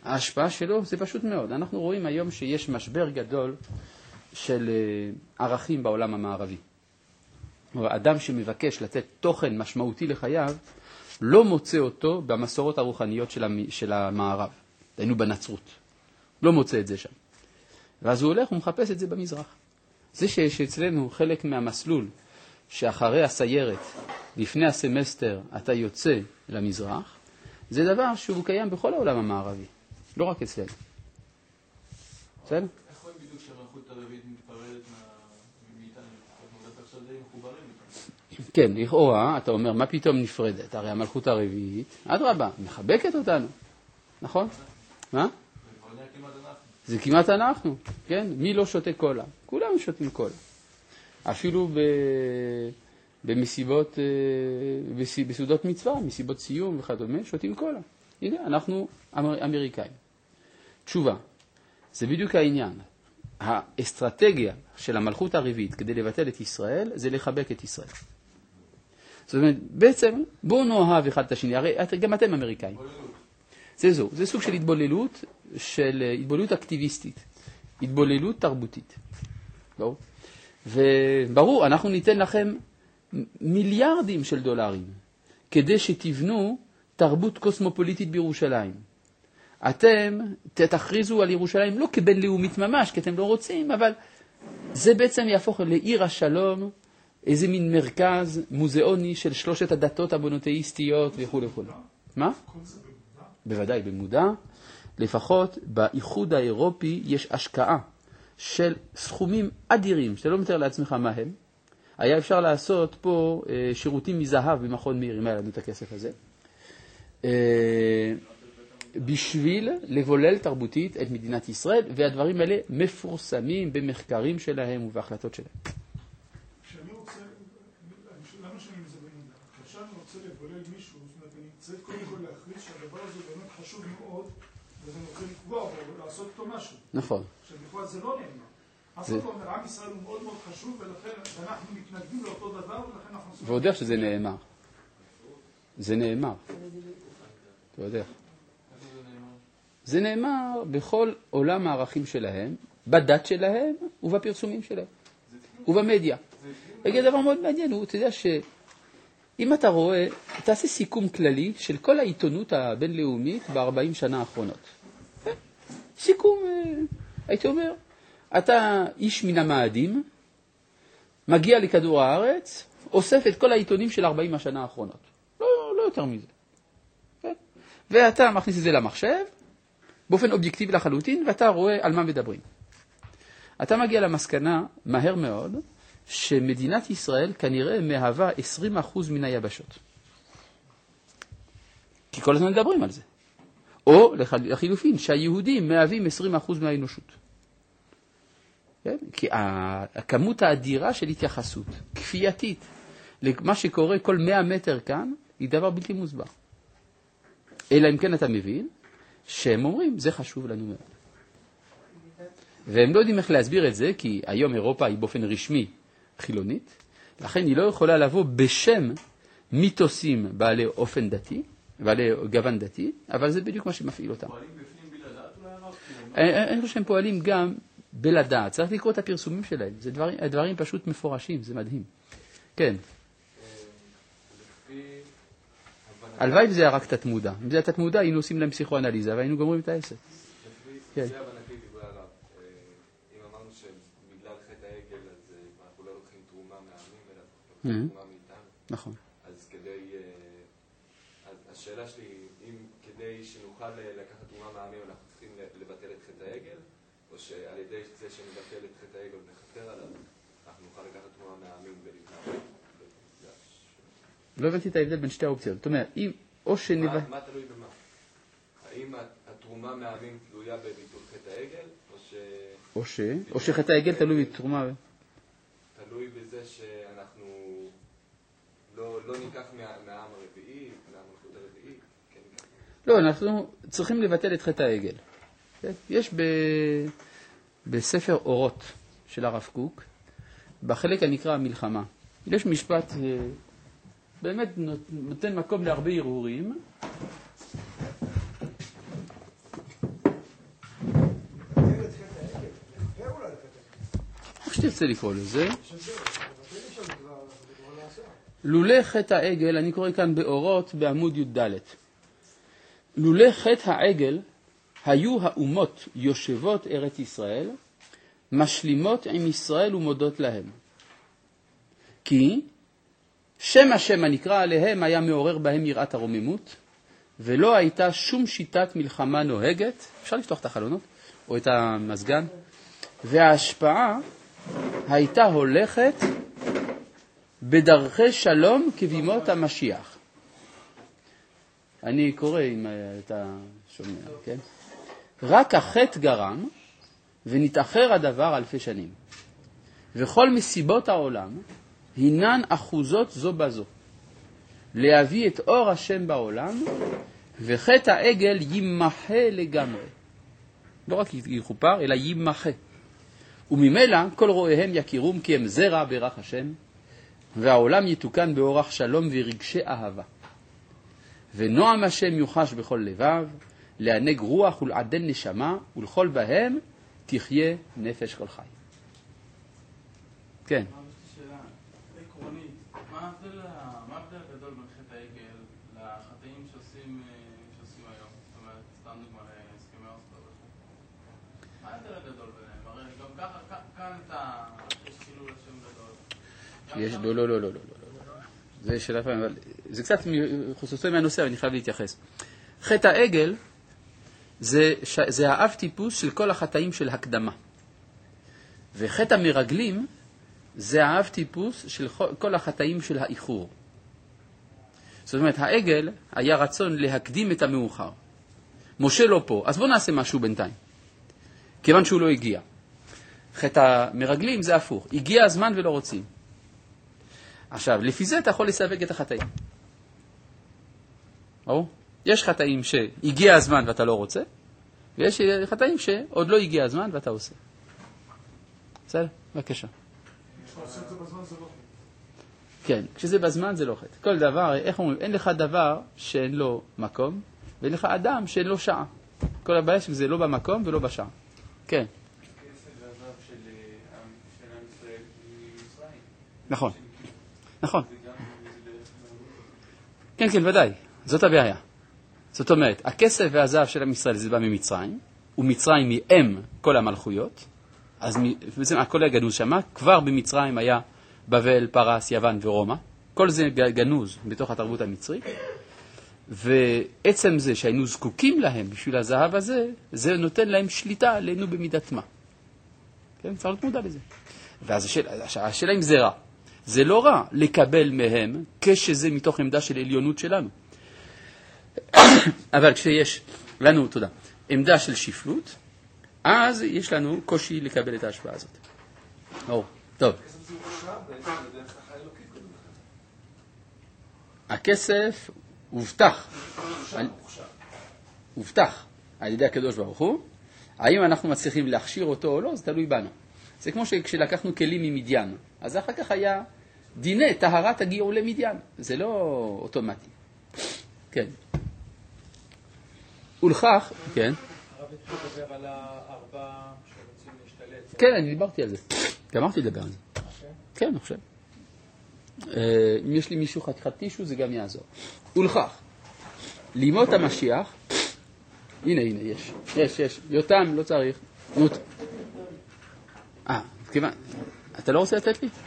ההשפעה שלו זה פשוט מאוד. אנחנו רואים היום שיש משבר גדול של ערכים בעולם המערבי. אדם שמבקש לתת תוכן משמעותי לחייו, לא מוצא אותו במסורות הרוחניות של המערב. היינו בנצרות. לא מוצא את זה שם. ואז הוא הולך ומחפש את זה במזרח. זה שיש אצלנו חלק מהמסלול, שאחרי הסיירת, לפני הסמסטר, אתה יוצא למזרח, זה דבר שהוא קיים בכל העולם המערבי. לא רק אצלנו. בסדר? איך רואים בדיוק שהמלכות הרביעית מתפרדת מאיתנו? אנחנו עכשיו די מחוברים איתנו. כן, לכאורה, אתה אומר, מה פתאום נפרדת? הרי המלכות הרביעית, אדרבה, מחבקת אותנו. נכון? מה? זה כבר נהיה כמעט אנחנו. זה כמעט אנחנו, כן? מי לא שותה קולה? כולם שותים קולה. אפילו במסיבות, בסעודות מצווה, מסיבות סיום וכדומה, שותים קולה. הנה, אנחנו אמריקאים. תשובה, זה בדיוק העניין. האסטרטגיה של המלכות הרביעית כדי לבטל את ישראל, זה לחבק את ישראל. זאת אומרת, בעצם, בואו נאהב אחד את השני, הרי גם אתם אמריקאים. זה סוג של התבוללות אקטיביסטית, התבוללות תרבותית. ברור? וברור, אנחנו ניתן לכם מיליארדים של דולרים, כדי שתבנו תרבות קוסמופוליטית בירושלים. אתם תכריזו על ירושלים לא כבינלאומית ממש, כי אתם לא רוצים, אבל זה בעצם יהפוך לעיר השלום, איזה מין מרכז מוזיאוני של שלושת הדתות המונותאיסטיות וכו' וכו'. מה? בוודאי, במודע. לפחות באיחוד האירופי יש השקעה של סכומים אדירים, שאתה לא מתאר לעצמך מה הם. היה אפשר לעשות פה שירותים מזהב במכון מאיר, אם היה לנו את הכסף הזה. בשביל לבולל תרבותית את מדינת ישראל, והדברים האלה מפורסמים במחקרים שלהם ובהחלטות שלהם. כשאני רוצה, למה שאני מזה במודע? כשאני רוצה לבולל מישהו, זאת אומרת, אני צריך קודם כל להכריז שהדבר הזה באמת חשוב מאוד, וזה רוצה לקבוע בו, לעשות אותו משהו. נכון. שבכלל זה לא נאמר. אף אחד אומר, עם ישראל הוא מאוד מאוד חשוב, ולכן אנחנו מתנגדים לאותו דבר, ולכן אנחנו... ועוד איך שזה נאמר. זה נאמר. אתה יודע. זה נאמר בכל עולם הערכים שלהם, בדת שלהם ובפרסומים שלהם, ובמדיה. אגב, דבר מאוד מעניין הוא, אתה יודע שאם אתה רואה, תעשה סיכום כללי של כל העיתונות הבינלאומית ב-40 שנה האחרונות. סיכום, הייתי אומר, אתה איש מן המאדים, מגיע לכדור הארץ, אוסף את כל העיתונים של 40 השנה האחרונות. לא יותר מזה. ואתה מכניס את זה למחשב, באופן אובייקטיבי לחלוטין, ואתה רואה על מה מדברים. אתה מגיע למסקנה מהר מאוד, שמדינת ישראל כנראה מהווה 20% מן היבשות. כי כל הזמן מדברים על זה. או לחילופין, שהיהודים מהווים 20% מהאנושות. כן? כי הכמות האדירה של התייחסות, כפייתית, למה שקורה כל 100 מטר כאן, היא דבר בלתי מוסבר. אלא אם כן אתה מבין, שהם אומרים, זה חשוב לנו מאוד. והם לא יודעים איך להסביר את זה, כי היום אירופה היא באופן רשמי חילונית, לכן היא לא יכולה לבוא בשם מיתוסים בעלי אופן דתי, בעלי גוון דתי, אבל זה בדיוק מה שמפעיל אותם. פועלים בפנים בלעדת אולי הרב? אני חושב שהם פועלים גם בלעדת, צריך לקרוא את הפרסומים שלהם, זה דברים פשוט מפורשים, זה מדהים. כן. הלוואי וזה היה רק תת-מודע. אם זה היה תת-מודע, היינו עושים להם פסיכואנליזה, והיינו גומרים את העסק. זה הבנתי דברי הרב. אם אמרנו שבגלל חטא העגל, אז אנחנו לא לוקחים תרומה מהעמים, אלא לוקחים תרומה מאיתנו. נכון. אז השאלה שלי, אם כדי שנוכל לקחת תרומה מהעמים, אנחנו צריכים לבטל את חטא העגל, או שעל ידי זה שנבטל את חטא העגל ונחתר עליו, אנחנו נוכל לקחת תרומה מהעמים ולבטל. לא הבנתי את ההבדל בין שתי האופציות. זאת אומרת, אם או שנבטל... מה תלוי במה? האם התרומה מהעמים תלויה בביטול חטא העגל, או שחטא העגל תלוי בתרומה... תלוי בזה שאנחנו לא ניקח מהעם הרביעי, מהמלכות הרביעי, כן ניקח. לא, אנחנו צריכים לבטל את חטא העגל. יש בספר אורות של הרב קוק, בחלק הנקרא המלחמה, יש משפט באמת נותן מקום להרבה הרהורים. רוצה לקרוא לזה. לולא חטא העגל, אני קורא כאן באורות בעמוד י"ד. לולא חטא העגל, היו האומות יושבות ארץ ישראל, משלימות עם ישראל ומודות להם. כי שם השם הנקרא עליהם היה מעורר בהם יראת הרוממות, ולא הייתה שום שיטת מלחמה נוהגת, אפשר לפתוח את החלונות, או את המזגן, וההשפעה הייתה הולכת בדרכי שלום כבימות המשיח. אני קורא אם אתה שומע, כן? רק החטא גרם, ונתאחר הדבר אלפי שנים. וכל מסיבות העולם הינן אחוזות זו בזו. להביא את אור השם בעולם, וחטא העגל יימחה לגמרי. לא רק יכופר, אלא יימחה. וממילא כל רואיהם יכירום כי הם זרע ברך השם, והעולם יתוקן באורח שלום ורגשי אהבה. ונועם השם יוחש בכל לבב, לענג רוח ולעדן נשמה, ולכל בהם תחיה נפש כל חי. כן. שאלה עקרונית, מה ההבדל הגדול בין חטא העגל לחטאים שעושים היום? זאת אומרת, סתם דוגמה להסכמי אוסלו. מה ההבדל הגדול ביניהם? הרי גם ככה, כאן יש חילול השם גדול. לא. זה שאלה פעמים, אבל זה קצת חוססו מהנושא, אבל אני חייב להתייחס. חטא העגל זה האב טיפוס של כל החטאים של הקדמה. וחטא המרגלים זה האב טיפוס של כל החטאים של האיחור. זאת אומרת, העגל היה רצון להקדים את המאוחר. משה לא פה, אז בוא נעשה משהו בינתיים. כיוון שהוא לא הגיע. חטא המרגלים זה הפוך. הגיע הזמן ולא רוצים. עכשיו, לפי זה אתה יכול לסווג את החטאים. יש חטאים שהגיע הזמן ואתה לא רוצה, ויש חטאים שעוד לא הגיע הזמן ואתה עושה. בסדר? בבקשה. כשעושה את זה בזמן זה לא חטא. כן, כשזה בזמן זה לא חטא. כל דבר, איך אומרים, אין לך דבר שאין לו מקום, ואין לך אדם שאין לו שעה. כל הבעיה שזה לא במקום ולא בשעה. כן. כסף והזהב של עם ישראל ממצרים. נכון. כן, ודאי. זאת הבעיה. זאת אומרת, הכסף והזהב של עם ישראל זה בא ממצרים, ומצרים היא אם כל המלכויות, אז בעצם הכל היה גנוז שמה, כבר במצרים היה בבל, פרס, יוון ורומא, כל זה גנוז בתוך התרבות המצרית, ועצם זה שהיינו זקוקים להם בשביל הזהב הזה, זה נותן להם שליטה עלינו במידת מה. כן, צריך להיות מודע לזה. ואז השאלה אם זה רע. זה לא רע לקבל מהם כשזה מתוך עמדה של עליונות שלנו. אבל כשיש לנו, תודה, עמדה של שפלות, אז יש לנו קושי לקבל את ההשפעה הזאת. טוב. הכסף הובטח על ידי הקדוש ברוך הוא. האם אנחנו מצליחים להכשיר אותו או לא, זה תלוי בנו. זה כמו שכשלקחנו כלים ממדיין, אז אחר כך היה דיני טהרת הגיעו למדיין. זה לא אוטומטי. כן. ולכך, כן. הרב התחיל לדבר על הארבע שרוצים להשתלט. כן, אני דיברתי על זה. גמרתי לדבר על זה. כן, אני חושב. אם יש לי מישהו חתיכת טישו, זה גם יעזור. ולכך, לימות המשיח, הנה, יש. יותם, לא צריך. כיוון, אתה לא רוצה לתת לי?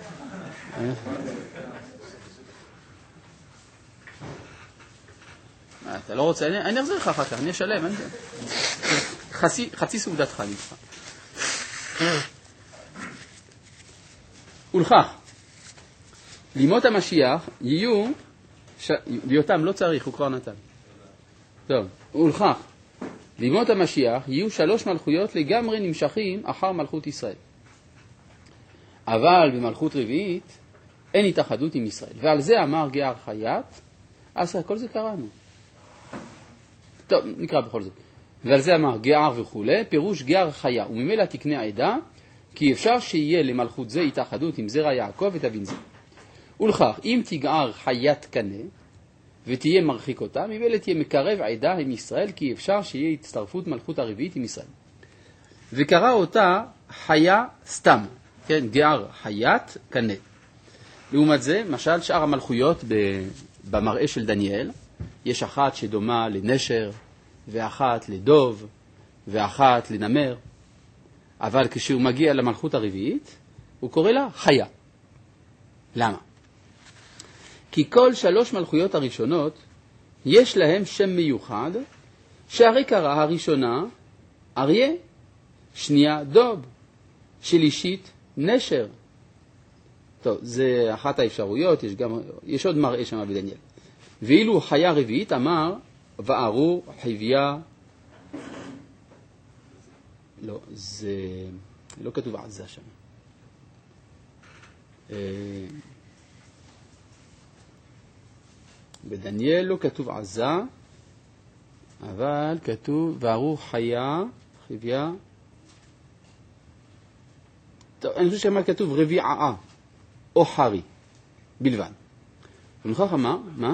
אתה לא רוצה, אני אחזיר לך אחר כך, אני אשלם. חצי סעודתך נדחה. ולכך, לימות המשיח יהיו, ויותם לא צריך, הוא כבר נתן. טוב, ולכך, לימות המשיח יהיו 3 מלכויות לגמרי נמשכים אחר מלכות ישראל. אבל במלכות רביעית אין התאחדות עם ישראל. ועל זה אמר גאר חייט, אז כל זה קראנו. טוב, נקרא בכל זאת. ועל זה אמר גאר וכו', פירוש גאר חיה, וממילא תקנה עדה, כי אפשר שיהיה למלכות זה התאחדות עם זרע יעקב ותבין זה. ולכך, אם תגער חיית קנה, ותהיה מרחיק אותה, ממילא תהיה מקרב עדה עם ישראל, כי אפשר שיהיה הצטרפות מלכות הרביעית עם ישראל. וקרא אותה חיה סתם, כן, גער חיית קנה. לעומת זה, משל שאר המלכויות במראה של דניאל, יש אחת שדומה לנשר, ואחת לדוב, ואחת לנמר, אבל כשהוא מגיע למלכות הרביעית, הוא קורא לה חיה. למה? כי כל 3 מלכויות הראשונות, יש להם שם מיוחד, שהרי קרא הראשונה אריה, שנייה דוב, שלישית נשר. טוב, זה אחת האפשרויות, יש עוד מראה שם בדניאל. ואילו חיה רביעית אמר, וארו חביה, לא, זה לא כתוב עזה שם. בדניאל לא כתוב עזה, אבל כתוב וארו חיה, חביה. טוב, אני חושב שמה כתוב רביעה או חרי בלבד. ולכך אמר, מה?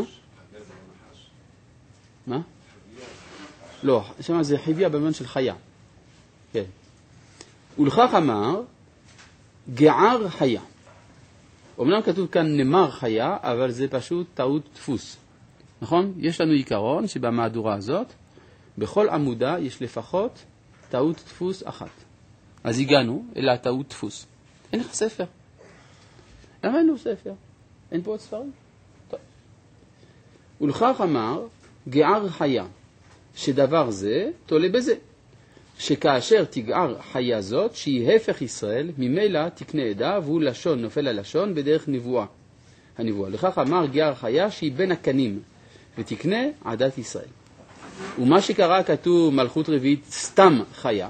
מה? לא, שמה זה חביה במובן של חיה. כן. ולכך אמר גער חיה. אומנם כתוב כאן נמר חיה, אבל זה פשוט טעות דפוס. נכון? יש לנו עיקרון שבמהדורה הזאת, בכל עמודה יש לפחות טעות דפוס אחת. אז הגענו אל הטעות דפוס. אין לך ספר. למה אין לו ספר? אין פה עוד ספרים? טוב. ולכך אמר גער חיה, שדבר זה תולה בזה. שכאשר תגער חיה זאת, שהיא הפך ישראל, ממילא תקנה עדה, והוא לשון נופל על לשון בדרך נבואה. הנבואה. לכך אמר גער חיה שהיא בין הקנים, ותקנה עדת ישראל. ומה שקרא כתוב מלכות רביעית סתם חיה,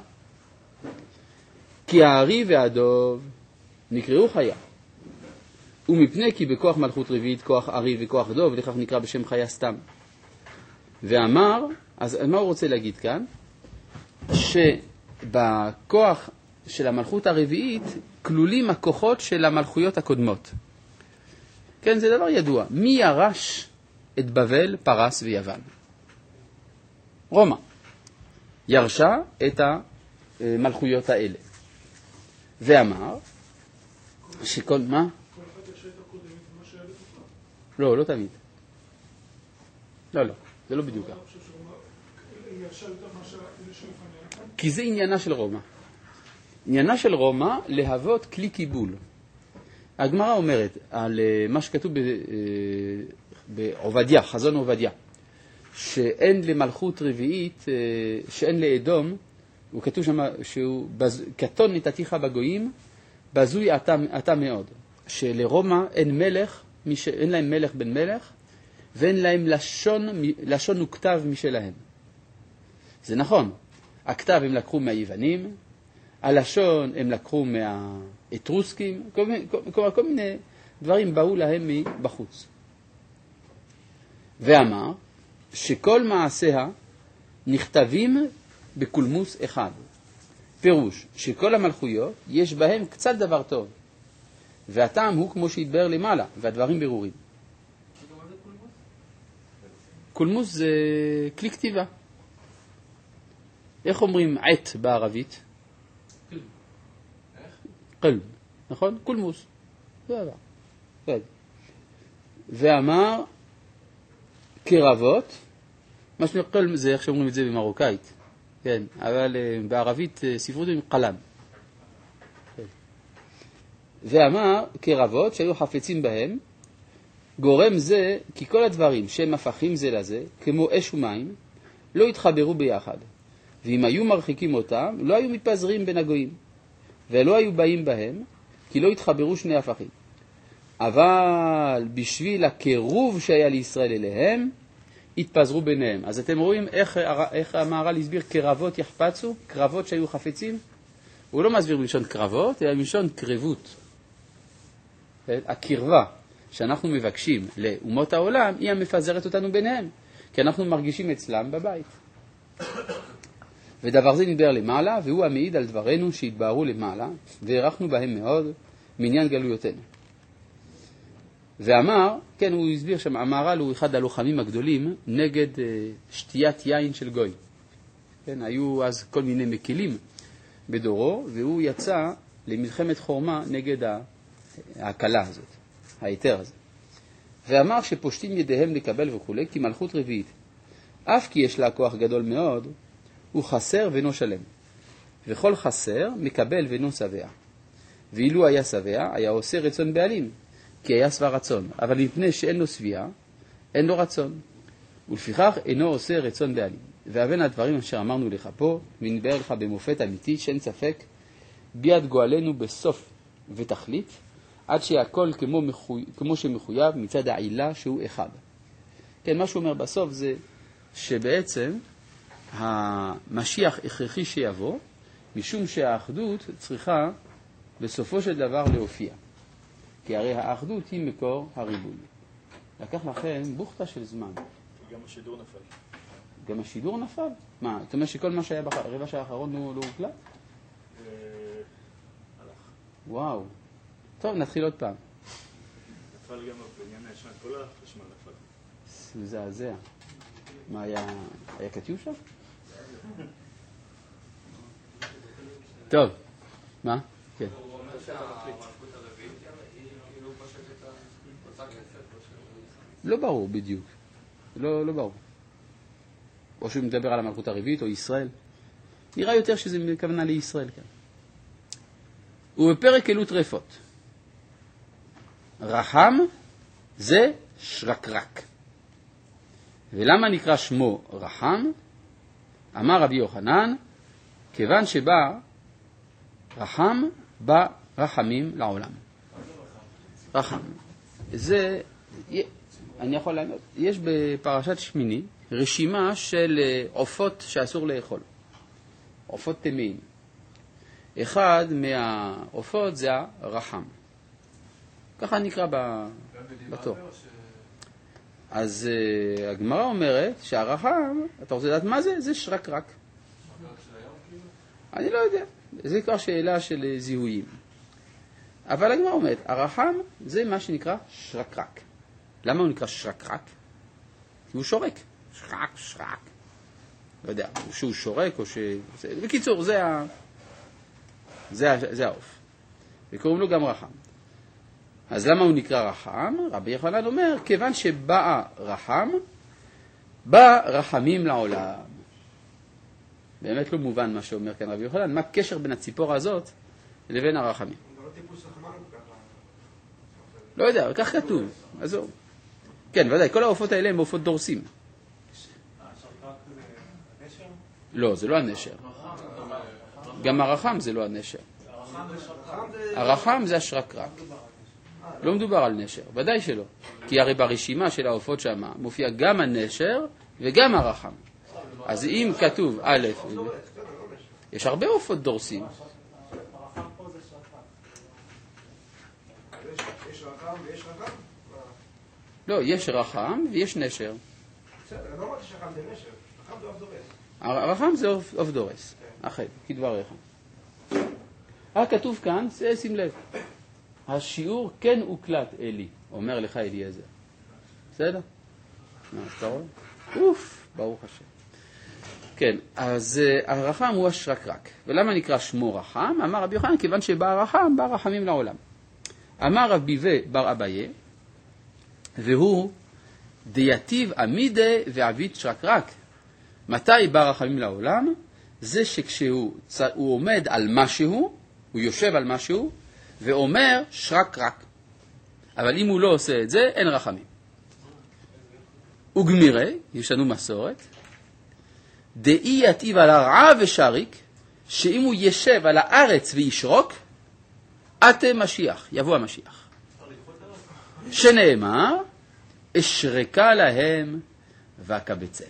כי הארי והדוב נקראו חיה. ומפני כי בכוח מלכות רביעית כוח ארי וכוח דוב, לכך נקרא בשם חיה סתם. ואמר, אז מה הוא רוצה להגיד כאן? שבכוח של המלכות הרביעית כלולים הכוחות של המלכויות הקודמות. כן, זה דבר ידוע. מי ירש את בבל, פרס ויוון? רומא. ירשה את המלכויות האלה. ואמר שכל מה? כל אחד ירשה את הקודמת ומה שהיה בתוכה. לא, לא תמיד. לא, זה לא בדיוק. ירשה יותר מה שהיה שלפניה. כי זה עניינה של רומא. עניינה של רומא להוות כלי קיבול. הגמרא אומרת על מה שכתוב בעובדיה, חזון עובדיה, שאין למלכות רביעית, שאין לאדום, הוא כתוב שם שהוא קטון נתתיך בגויים, בזוי אתה מאוד. שלרומא אין מלך, אין להם מלך בן מלך, ואין להם לשון וכתב משלהם. זה נכון. הכתב הם לקחו מהיוונים, הלשון הם לקחו מהאתרוסקים, כל מיני דברים באו להם מבחוץ. ואמר שכל מעשיה נכתבים בקולמוס אחד. פירוש שכל המלכויות יש בהם קצת דבר טוב. והטעם הוא כמו שהתבאר למעלה, והדברים ברורים. קולמוס זה כלי כתיבה. איך אומרים עת בערבית? קלב. נכון? קולמוס. זה דבר. ואמר קרבות, מה שאומר קלב זה איך שאומרים את זה במרוקאית. כן, אבל בערבית ספרות עם קלם. ואמר קרבות שהיו חפצים בהם, גורם זה כי כל הדברים שהם הפכים זה לזה, כמו אש ומים, לא התחברו ביחד. ואם היו מרחיקים אותם, לא היו מתפזרים בין הגויים. ולא היו באים בהם, כי לא התחברו שני הפכים. אבל בשביל הקירוב שהיה לישראל אליהם, התפזרו ביניהם. אז אתם רואים איך המהר"ל הסביר קרבות יחפצו, קרבות שהיו חפצים? הוא לא מסביר בלשון קרבות, אלא בלשון קרבות. הקרבה שאנחנו מבקשים לאומות העולם, היא המפזרת אותנו ביניהם, כי אנחנו מרגישים אצלם בבית. ודבר זה נדבר למעלה, והוא המעיד על דברנו שהתבהרו למעלה, והערכנו בהם מאוד מעניין גלויותינו. ואמר, כן, הוא הסביר שם, המהר"ל הוא אחד הלוחמים הגדולים נגד שתיית יין של גוי. כן, היו אז כל מיני מקילים בדורו, והוא יצא למלחמת חורמה נגד ההקלה הזאת, היתר הזה. ואמר שפושטים ידיהם לקבל וכו', כי מלכות רביעית, אף כי יש לה כוח גדול מאוד, הוא חסר ואינו שלם. וכל חסר מקבל ואינו שבע. ואילו היה שבע, היה עושה רצון בעלים, כי היה שבע רצון. אבל מפני שאין לו שביעה, אין לו רצון. ולפיכך אינו עושה רצון בעלים. והבן הדברים אשר אמרנו לך פה, ונדבר לך במופת אמיתי, שאין ספק, ביד גואלנו בסוף ותכלית, עד שהכל כמו שמחויב מצד העילה שהוא אחד. כן, מה שהוא אומר בסוף זה שבעצם המשיח הכרחי שיבוא, משום שהאחדות צריכה בסופו של דבר להופיע. כי הרי האחדות היא מקור הריבוי. לקח לכם בוכתה של זמן. גם השידור נפל. גם השידור נפל? מה, זאת אומרת שכל מה שהיה ברבע שעה האחרון לא הוקלט? הלך. וואו. טוב, נתחיל עוד פעם. נפל גם בעניין הישן, כל החשמל נפל. מזעזע. מה היה קטיושה? טוב. מה? כן. הוא אומר שהמלכות הרביעית היא כאילו פושטת רוצה כסף. לא ברור בדיוק. לא ברור. או שהוא מדבר על המלכות הרביעית או ישראל. נראה יותר שזה מכוונה לישראל כאן. ובפרק אלו טרפות. רחם זה שרקרק. ולמה נקרא שמו רחם? אמר רבי יוחנן, כיוון שבא רחם, בא רחמים לעולם. רחם. זה, אני יכול לענות, יש בפרשת שמיני רשימה של עופות שאסור לאכול. עופות טמאים. אחד מהעופות זה הרחם. ככה נקרא בתור. אז הגמרא אומרת שהרחם, אתה רוצה לדעת מה זה? זה שרקרק. אני לא יודע. זה כבר שאלה של זיהויים. אבל הגמרא אומרת, הרחם זה מה שנקרא שרקרק. למה הוא נקרא שרקרק? כי הוא שורק. שרק. לא יודע, שהוא שורק או ש... בקיצור, זה העוף. וקוראים לו גם רחם. אז למה הוא נקרא רחם? רבי יוחנן אומר, כיוון שבא רחם, בא רחמים לעולם. באמת לא מובן מה שאומר כאן רבי יוחנן, מה הקשר בין הציפור הזאת לבין הרחמים? זה לא טיפוס רחמן ככה. לא יודע, כך כתוב. עזוב. כן, ודאי, כל העופות האלה הם עופות דורסים. לא, זה לא הנשר. גם הרחם זה לא הנשר. הרחם זה השרקרק. לא מדובר על נשר, ודאי שלא. כי הרי ברשימה של העופות שם מופיע גם הנשר וגם הרחם. אז אם כתוב א', יש הרבה עופות דורסים. יש רחם ויש רחם? לא, יש רחם ויש נשר. בסדר, לא אמרתי שרחם זה נשר. רחם זה אוף דורס. הרחם זה אוף דורס. אחרי, כדבריך. כתוב כאן, שים לב. השיעור כן הוקלט אלי, אומר לך אליעזר. בסדר? מה, אתה רואה? אוף, ברוך השם. כן, אז הרחם הוא השרקרק. ולמה נקרא שמו רחם? אמר רבי יוחנן, כיוון שבא הרחם, בא רחמים לעולם. אמר רב ביבה בר אביי, והוא דייטיב עמידה ועבית שרקרק. מתי בא רחמים לעולם? זה שכשהוא עומד על משהו, הוא יושב על משהו, ואומר שרקרק. אבל אם הוא לא עושה את זה, אין רחמים. וגמירה, יש לנו מסורת, דאי יתיב על הרעה ושריק, שאם הוא ישב על הארץ וישרוק, אתם משיח, יבוא המשיח. שנאמר, אשרקה להם וקבצם.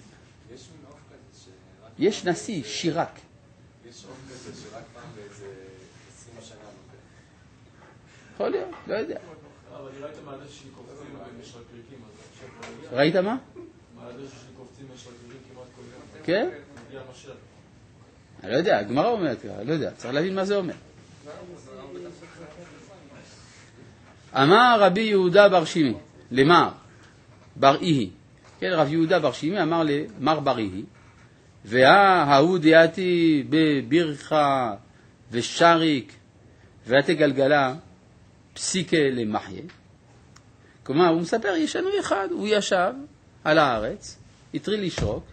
יש נשיא, שירק. יש אוף כזה שרק פעם באיזה 20 שנה נופל. יכול להיות, לא יודע. אבל ראית מה הדשא שקופצים ומשרקריקים? ראית מה? מה הדשא שקופצים ומשרקריקים כמעט כל יום? כן? מגיע המשיח. אני לא יודע, הגמרא אומרת, לא יודע, צריך להבין מה זה אומר. אמר רבי יהודה בר שימי, למר, בר איהי. כן, רב יהודה בר שימי אמר למר בר איהי, וההוא דעתי בברכה ושריק ותגלגלה פסיקה למחיה. כלומר, הוא מספר, יש לנו אחד, הוא ישב על הארץ, התחיל לשרוק,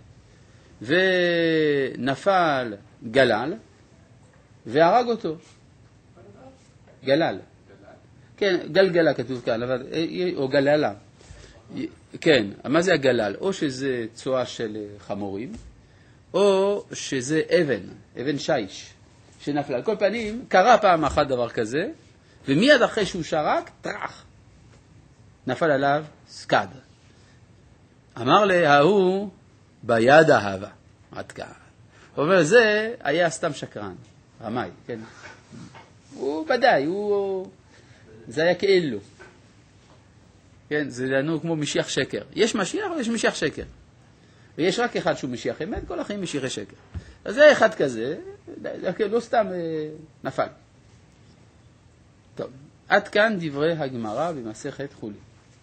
ונפל גלל, והרג אותו. גלל. כן, גלגלה כתוב כאן, או גללה. כן, מה זה הגלל? או שזה צועה של חמורים, או שזה אבן שיש, שנפלה. על כל פנים, קרה פעם אחת דבר כזה, ומיד אחרי שהוא שרק, טרח. נפל עליו סקד. אמר להוא, ביד אהבה. עד כאן. הוא אומר, זה היה סתם שקרן, רמאי, כן? הוא ודאי, זה היה כאילו. כן, זה לנו כמו משיח שקר. יש משיח או יש משיח שקר? ויש רק אחד שהוא משיח אמת, כל החיים משיחי שקר. אז זה אחד כזה, לא סתם נפל. טוב, עד כאן דברי הגמרא במסכת חולין.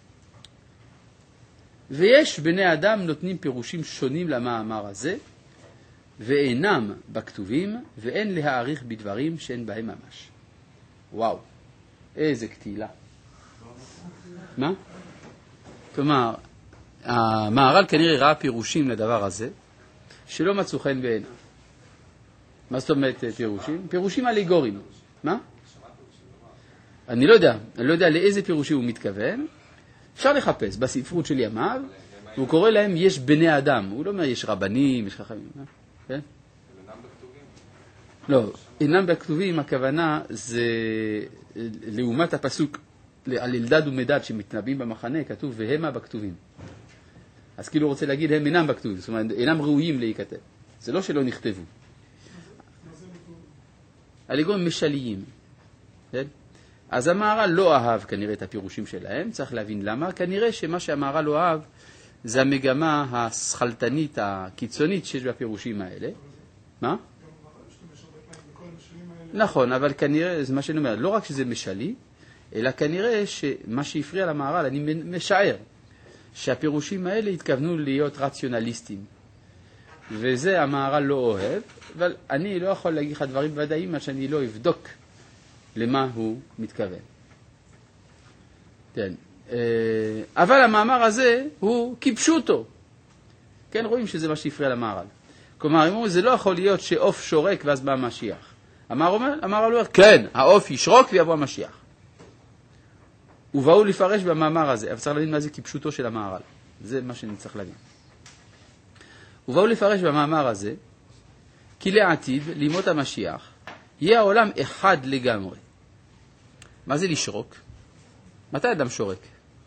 ויש בני אדם נותנים פירושים שונים למאמר הזה, ואינם בכתובים, ואין להעריך בדברים שאין בהם ממש. וואו, איזה קטילה. מה? כלומר, המהר"ל כנראה ראה פירושים לדבר הזה, שלא מצאו חן בעיניו. מה זאת אומרת פירושים? פירושים אלגוריים. מה? אני לא יודע לאיזה פירושים הוא מתכוון. אפשר לחפש בספרות של ימיו, הוא קורא להם יש בני אדם. הוא לא אומר יש רבנים, יש חכמים. כן? אינם בכתובים? לא, אינם בכתובים, הכוונה זה לעומת הפסוק על אלדד ומדד שמתנבאים במחנה, כתוב והמה בכתובים. אז כאילו הוא רוצה להגיד הם אינם בכתובים, זאת אומרת אינם ראויים להיכתב. זה לא שלא נכתבו. אלגורים משליים. כן? אז המהר"ל לא אהב כנראה את הפירושים שלהם, צריך להבין למה. כנראה שמה שהמהר"ל לא אהב זה המגמה השכלתנית הקיצונית שיש בפירושים האלה. מה? נכון, אבל כנראה, זה מה שאני אומר, לא רק שזה משלי, אלא כנראה שמה שהפריע למהר"ל, אני משער, שהפירושים האלה התכוונו להיות רציונליסטים. וזה המהר"ל לא אוהב, אבל אני לא יכול להגיד לך דברים ודאיים, מה שאני לא אבדוק למה הוא מתכוון. כן. אבל המאמר הזה הוא כיבשותו. כן, רואים שזה מה שהפריע למהר"ל. כלומר, זה לא יכול להיות שעוף שורק ואז בא המשיח. המהר"ל אומר, כן, העוף ישרוק ויבוא המשיח. ובאו לפרש במאמר הזה, אבל צריך להבין מה זה כיבשותו של המהר"ל. זה מה שאני צריך להבין. ובאו לפרש במאמר הזה, כי לעתיד, לימות המשיח, יהיה העולם אחד לגמרי. מה זה לשרוק? מתי אדם שורק?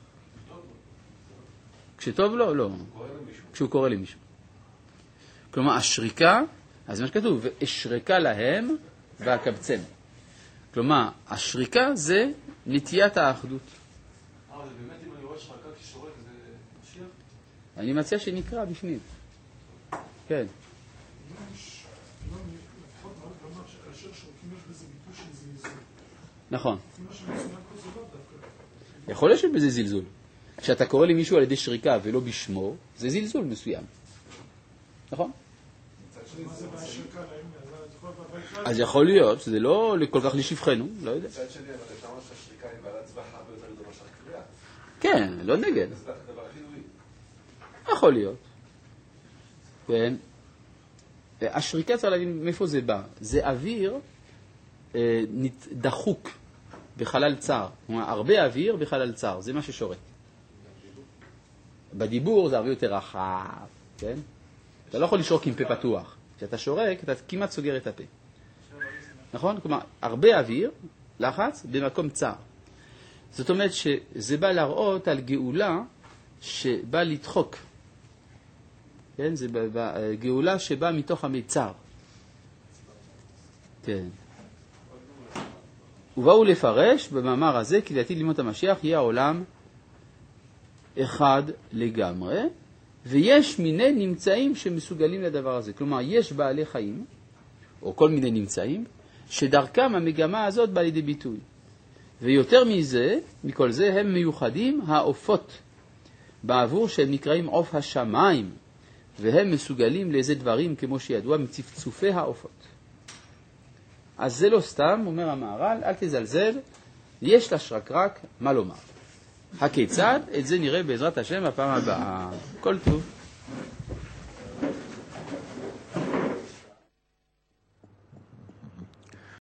כשטוב לו? לא. כשהוא קורא למישהו. כלומר, השריקה, אז מה שכתוב, ואשרקה להם והקבצם. כלומר, השריקה זה נטיית האחדות. אבל באמת אם אני רואה שרקה כשורק זה משיח? אני מציע שנקרא בפנים. כן. נכון. יכול להיות שבזה זלזול. כשאתה קורא למישהו על ידי שריקה ולא בשמו, זה זלזול מסוים. נכון? אז יכול להיות שזה לא כל כך לשבחנו, לא יודע. מצד שני, אבל אתה אומר שהשריקה היא בעלת צבח הרבה יותר גדול מאשר קריאה. כן, לא נגד. זה דבר חיובי. יכול להיות. כן. השריקה צריך להבין מאיפה זה בא. זה אוויר דחוק בחלל צר. כלומר, הרבה אוויר בחלל צר. זה מה ששורק. בדיבור זה הרבה יותר רחב. כן? אתה לא יכול לשרוק עם פה פתוח. כשאתה שורק, אתה כמעט סוגר את הפה. נכון? כלומר, הרבה אוויר, לחץ, במקום צר. זאת אומרת שזה בא להראות על גאולה שבא לדחוק. כן? זה גאולה שבאה מתוך המיצר. כן. ובאו לפרש במאמר הזה, כי לעתיד לימות המשיח יהיה העולם אחד לגמרי, ויש מיני נמצאים שמסוגלים לדבר הזה. כלומר, יש בעלי חיים, או כל מיני נמצאים, שדרכם המגמה הזאת באה לידי ביטוי. ויותר מזה, מכל זה, הם מיוחדים העופות, בעבור שהם נקראים עוף השמיים, והם מסוגלים לאיזה דברים, כמו שידוע, מצפצופי העופות. אז זה לא סתם, אומר המהר"ל, אל תזלזל, יש לשרקרק מה לומר. הכיצד? את זה נראה בעזרת השם בפעם הבאה. כל טוב.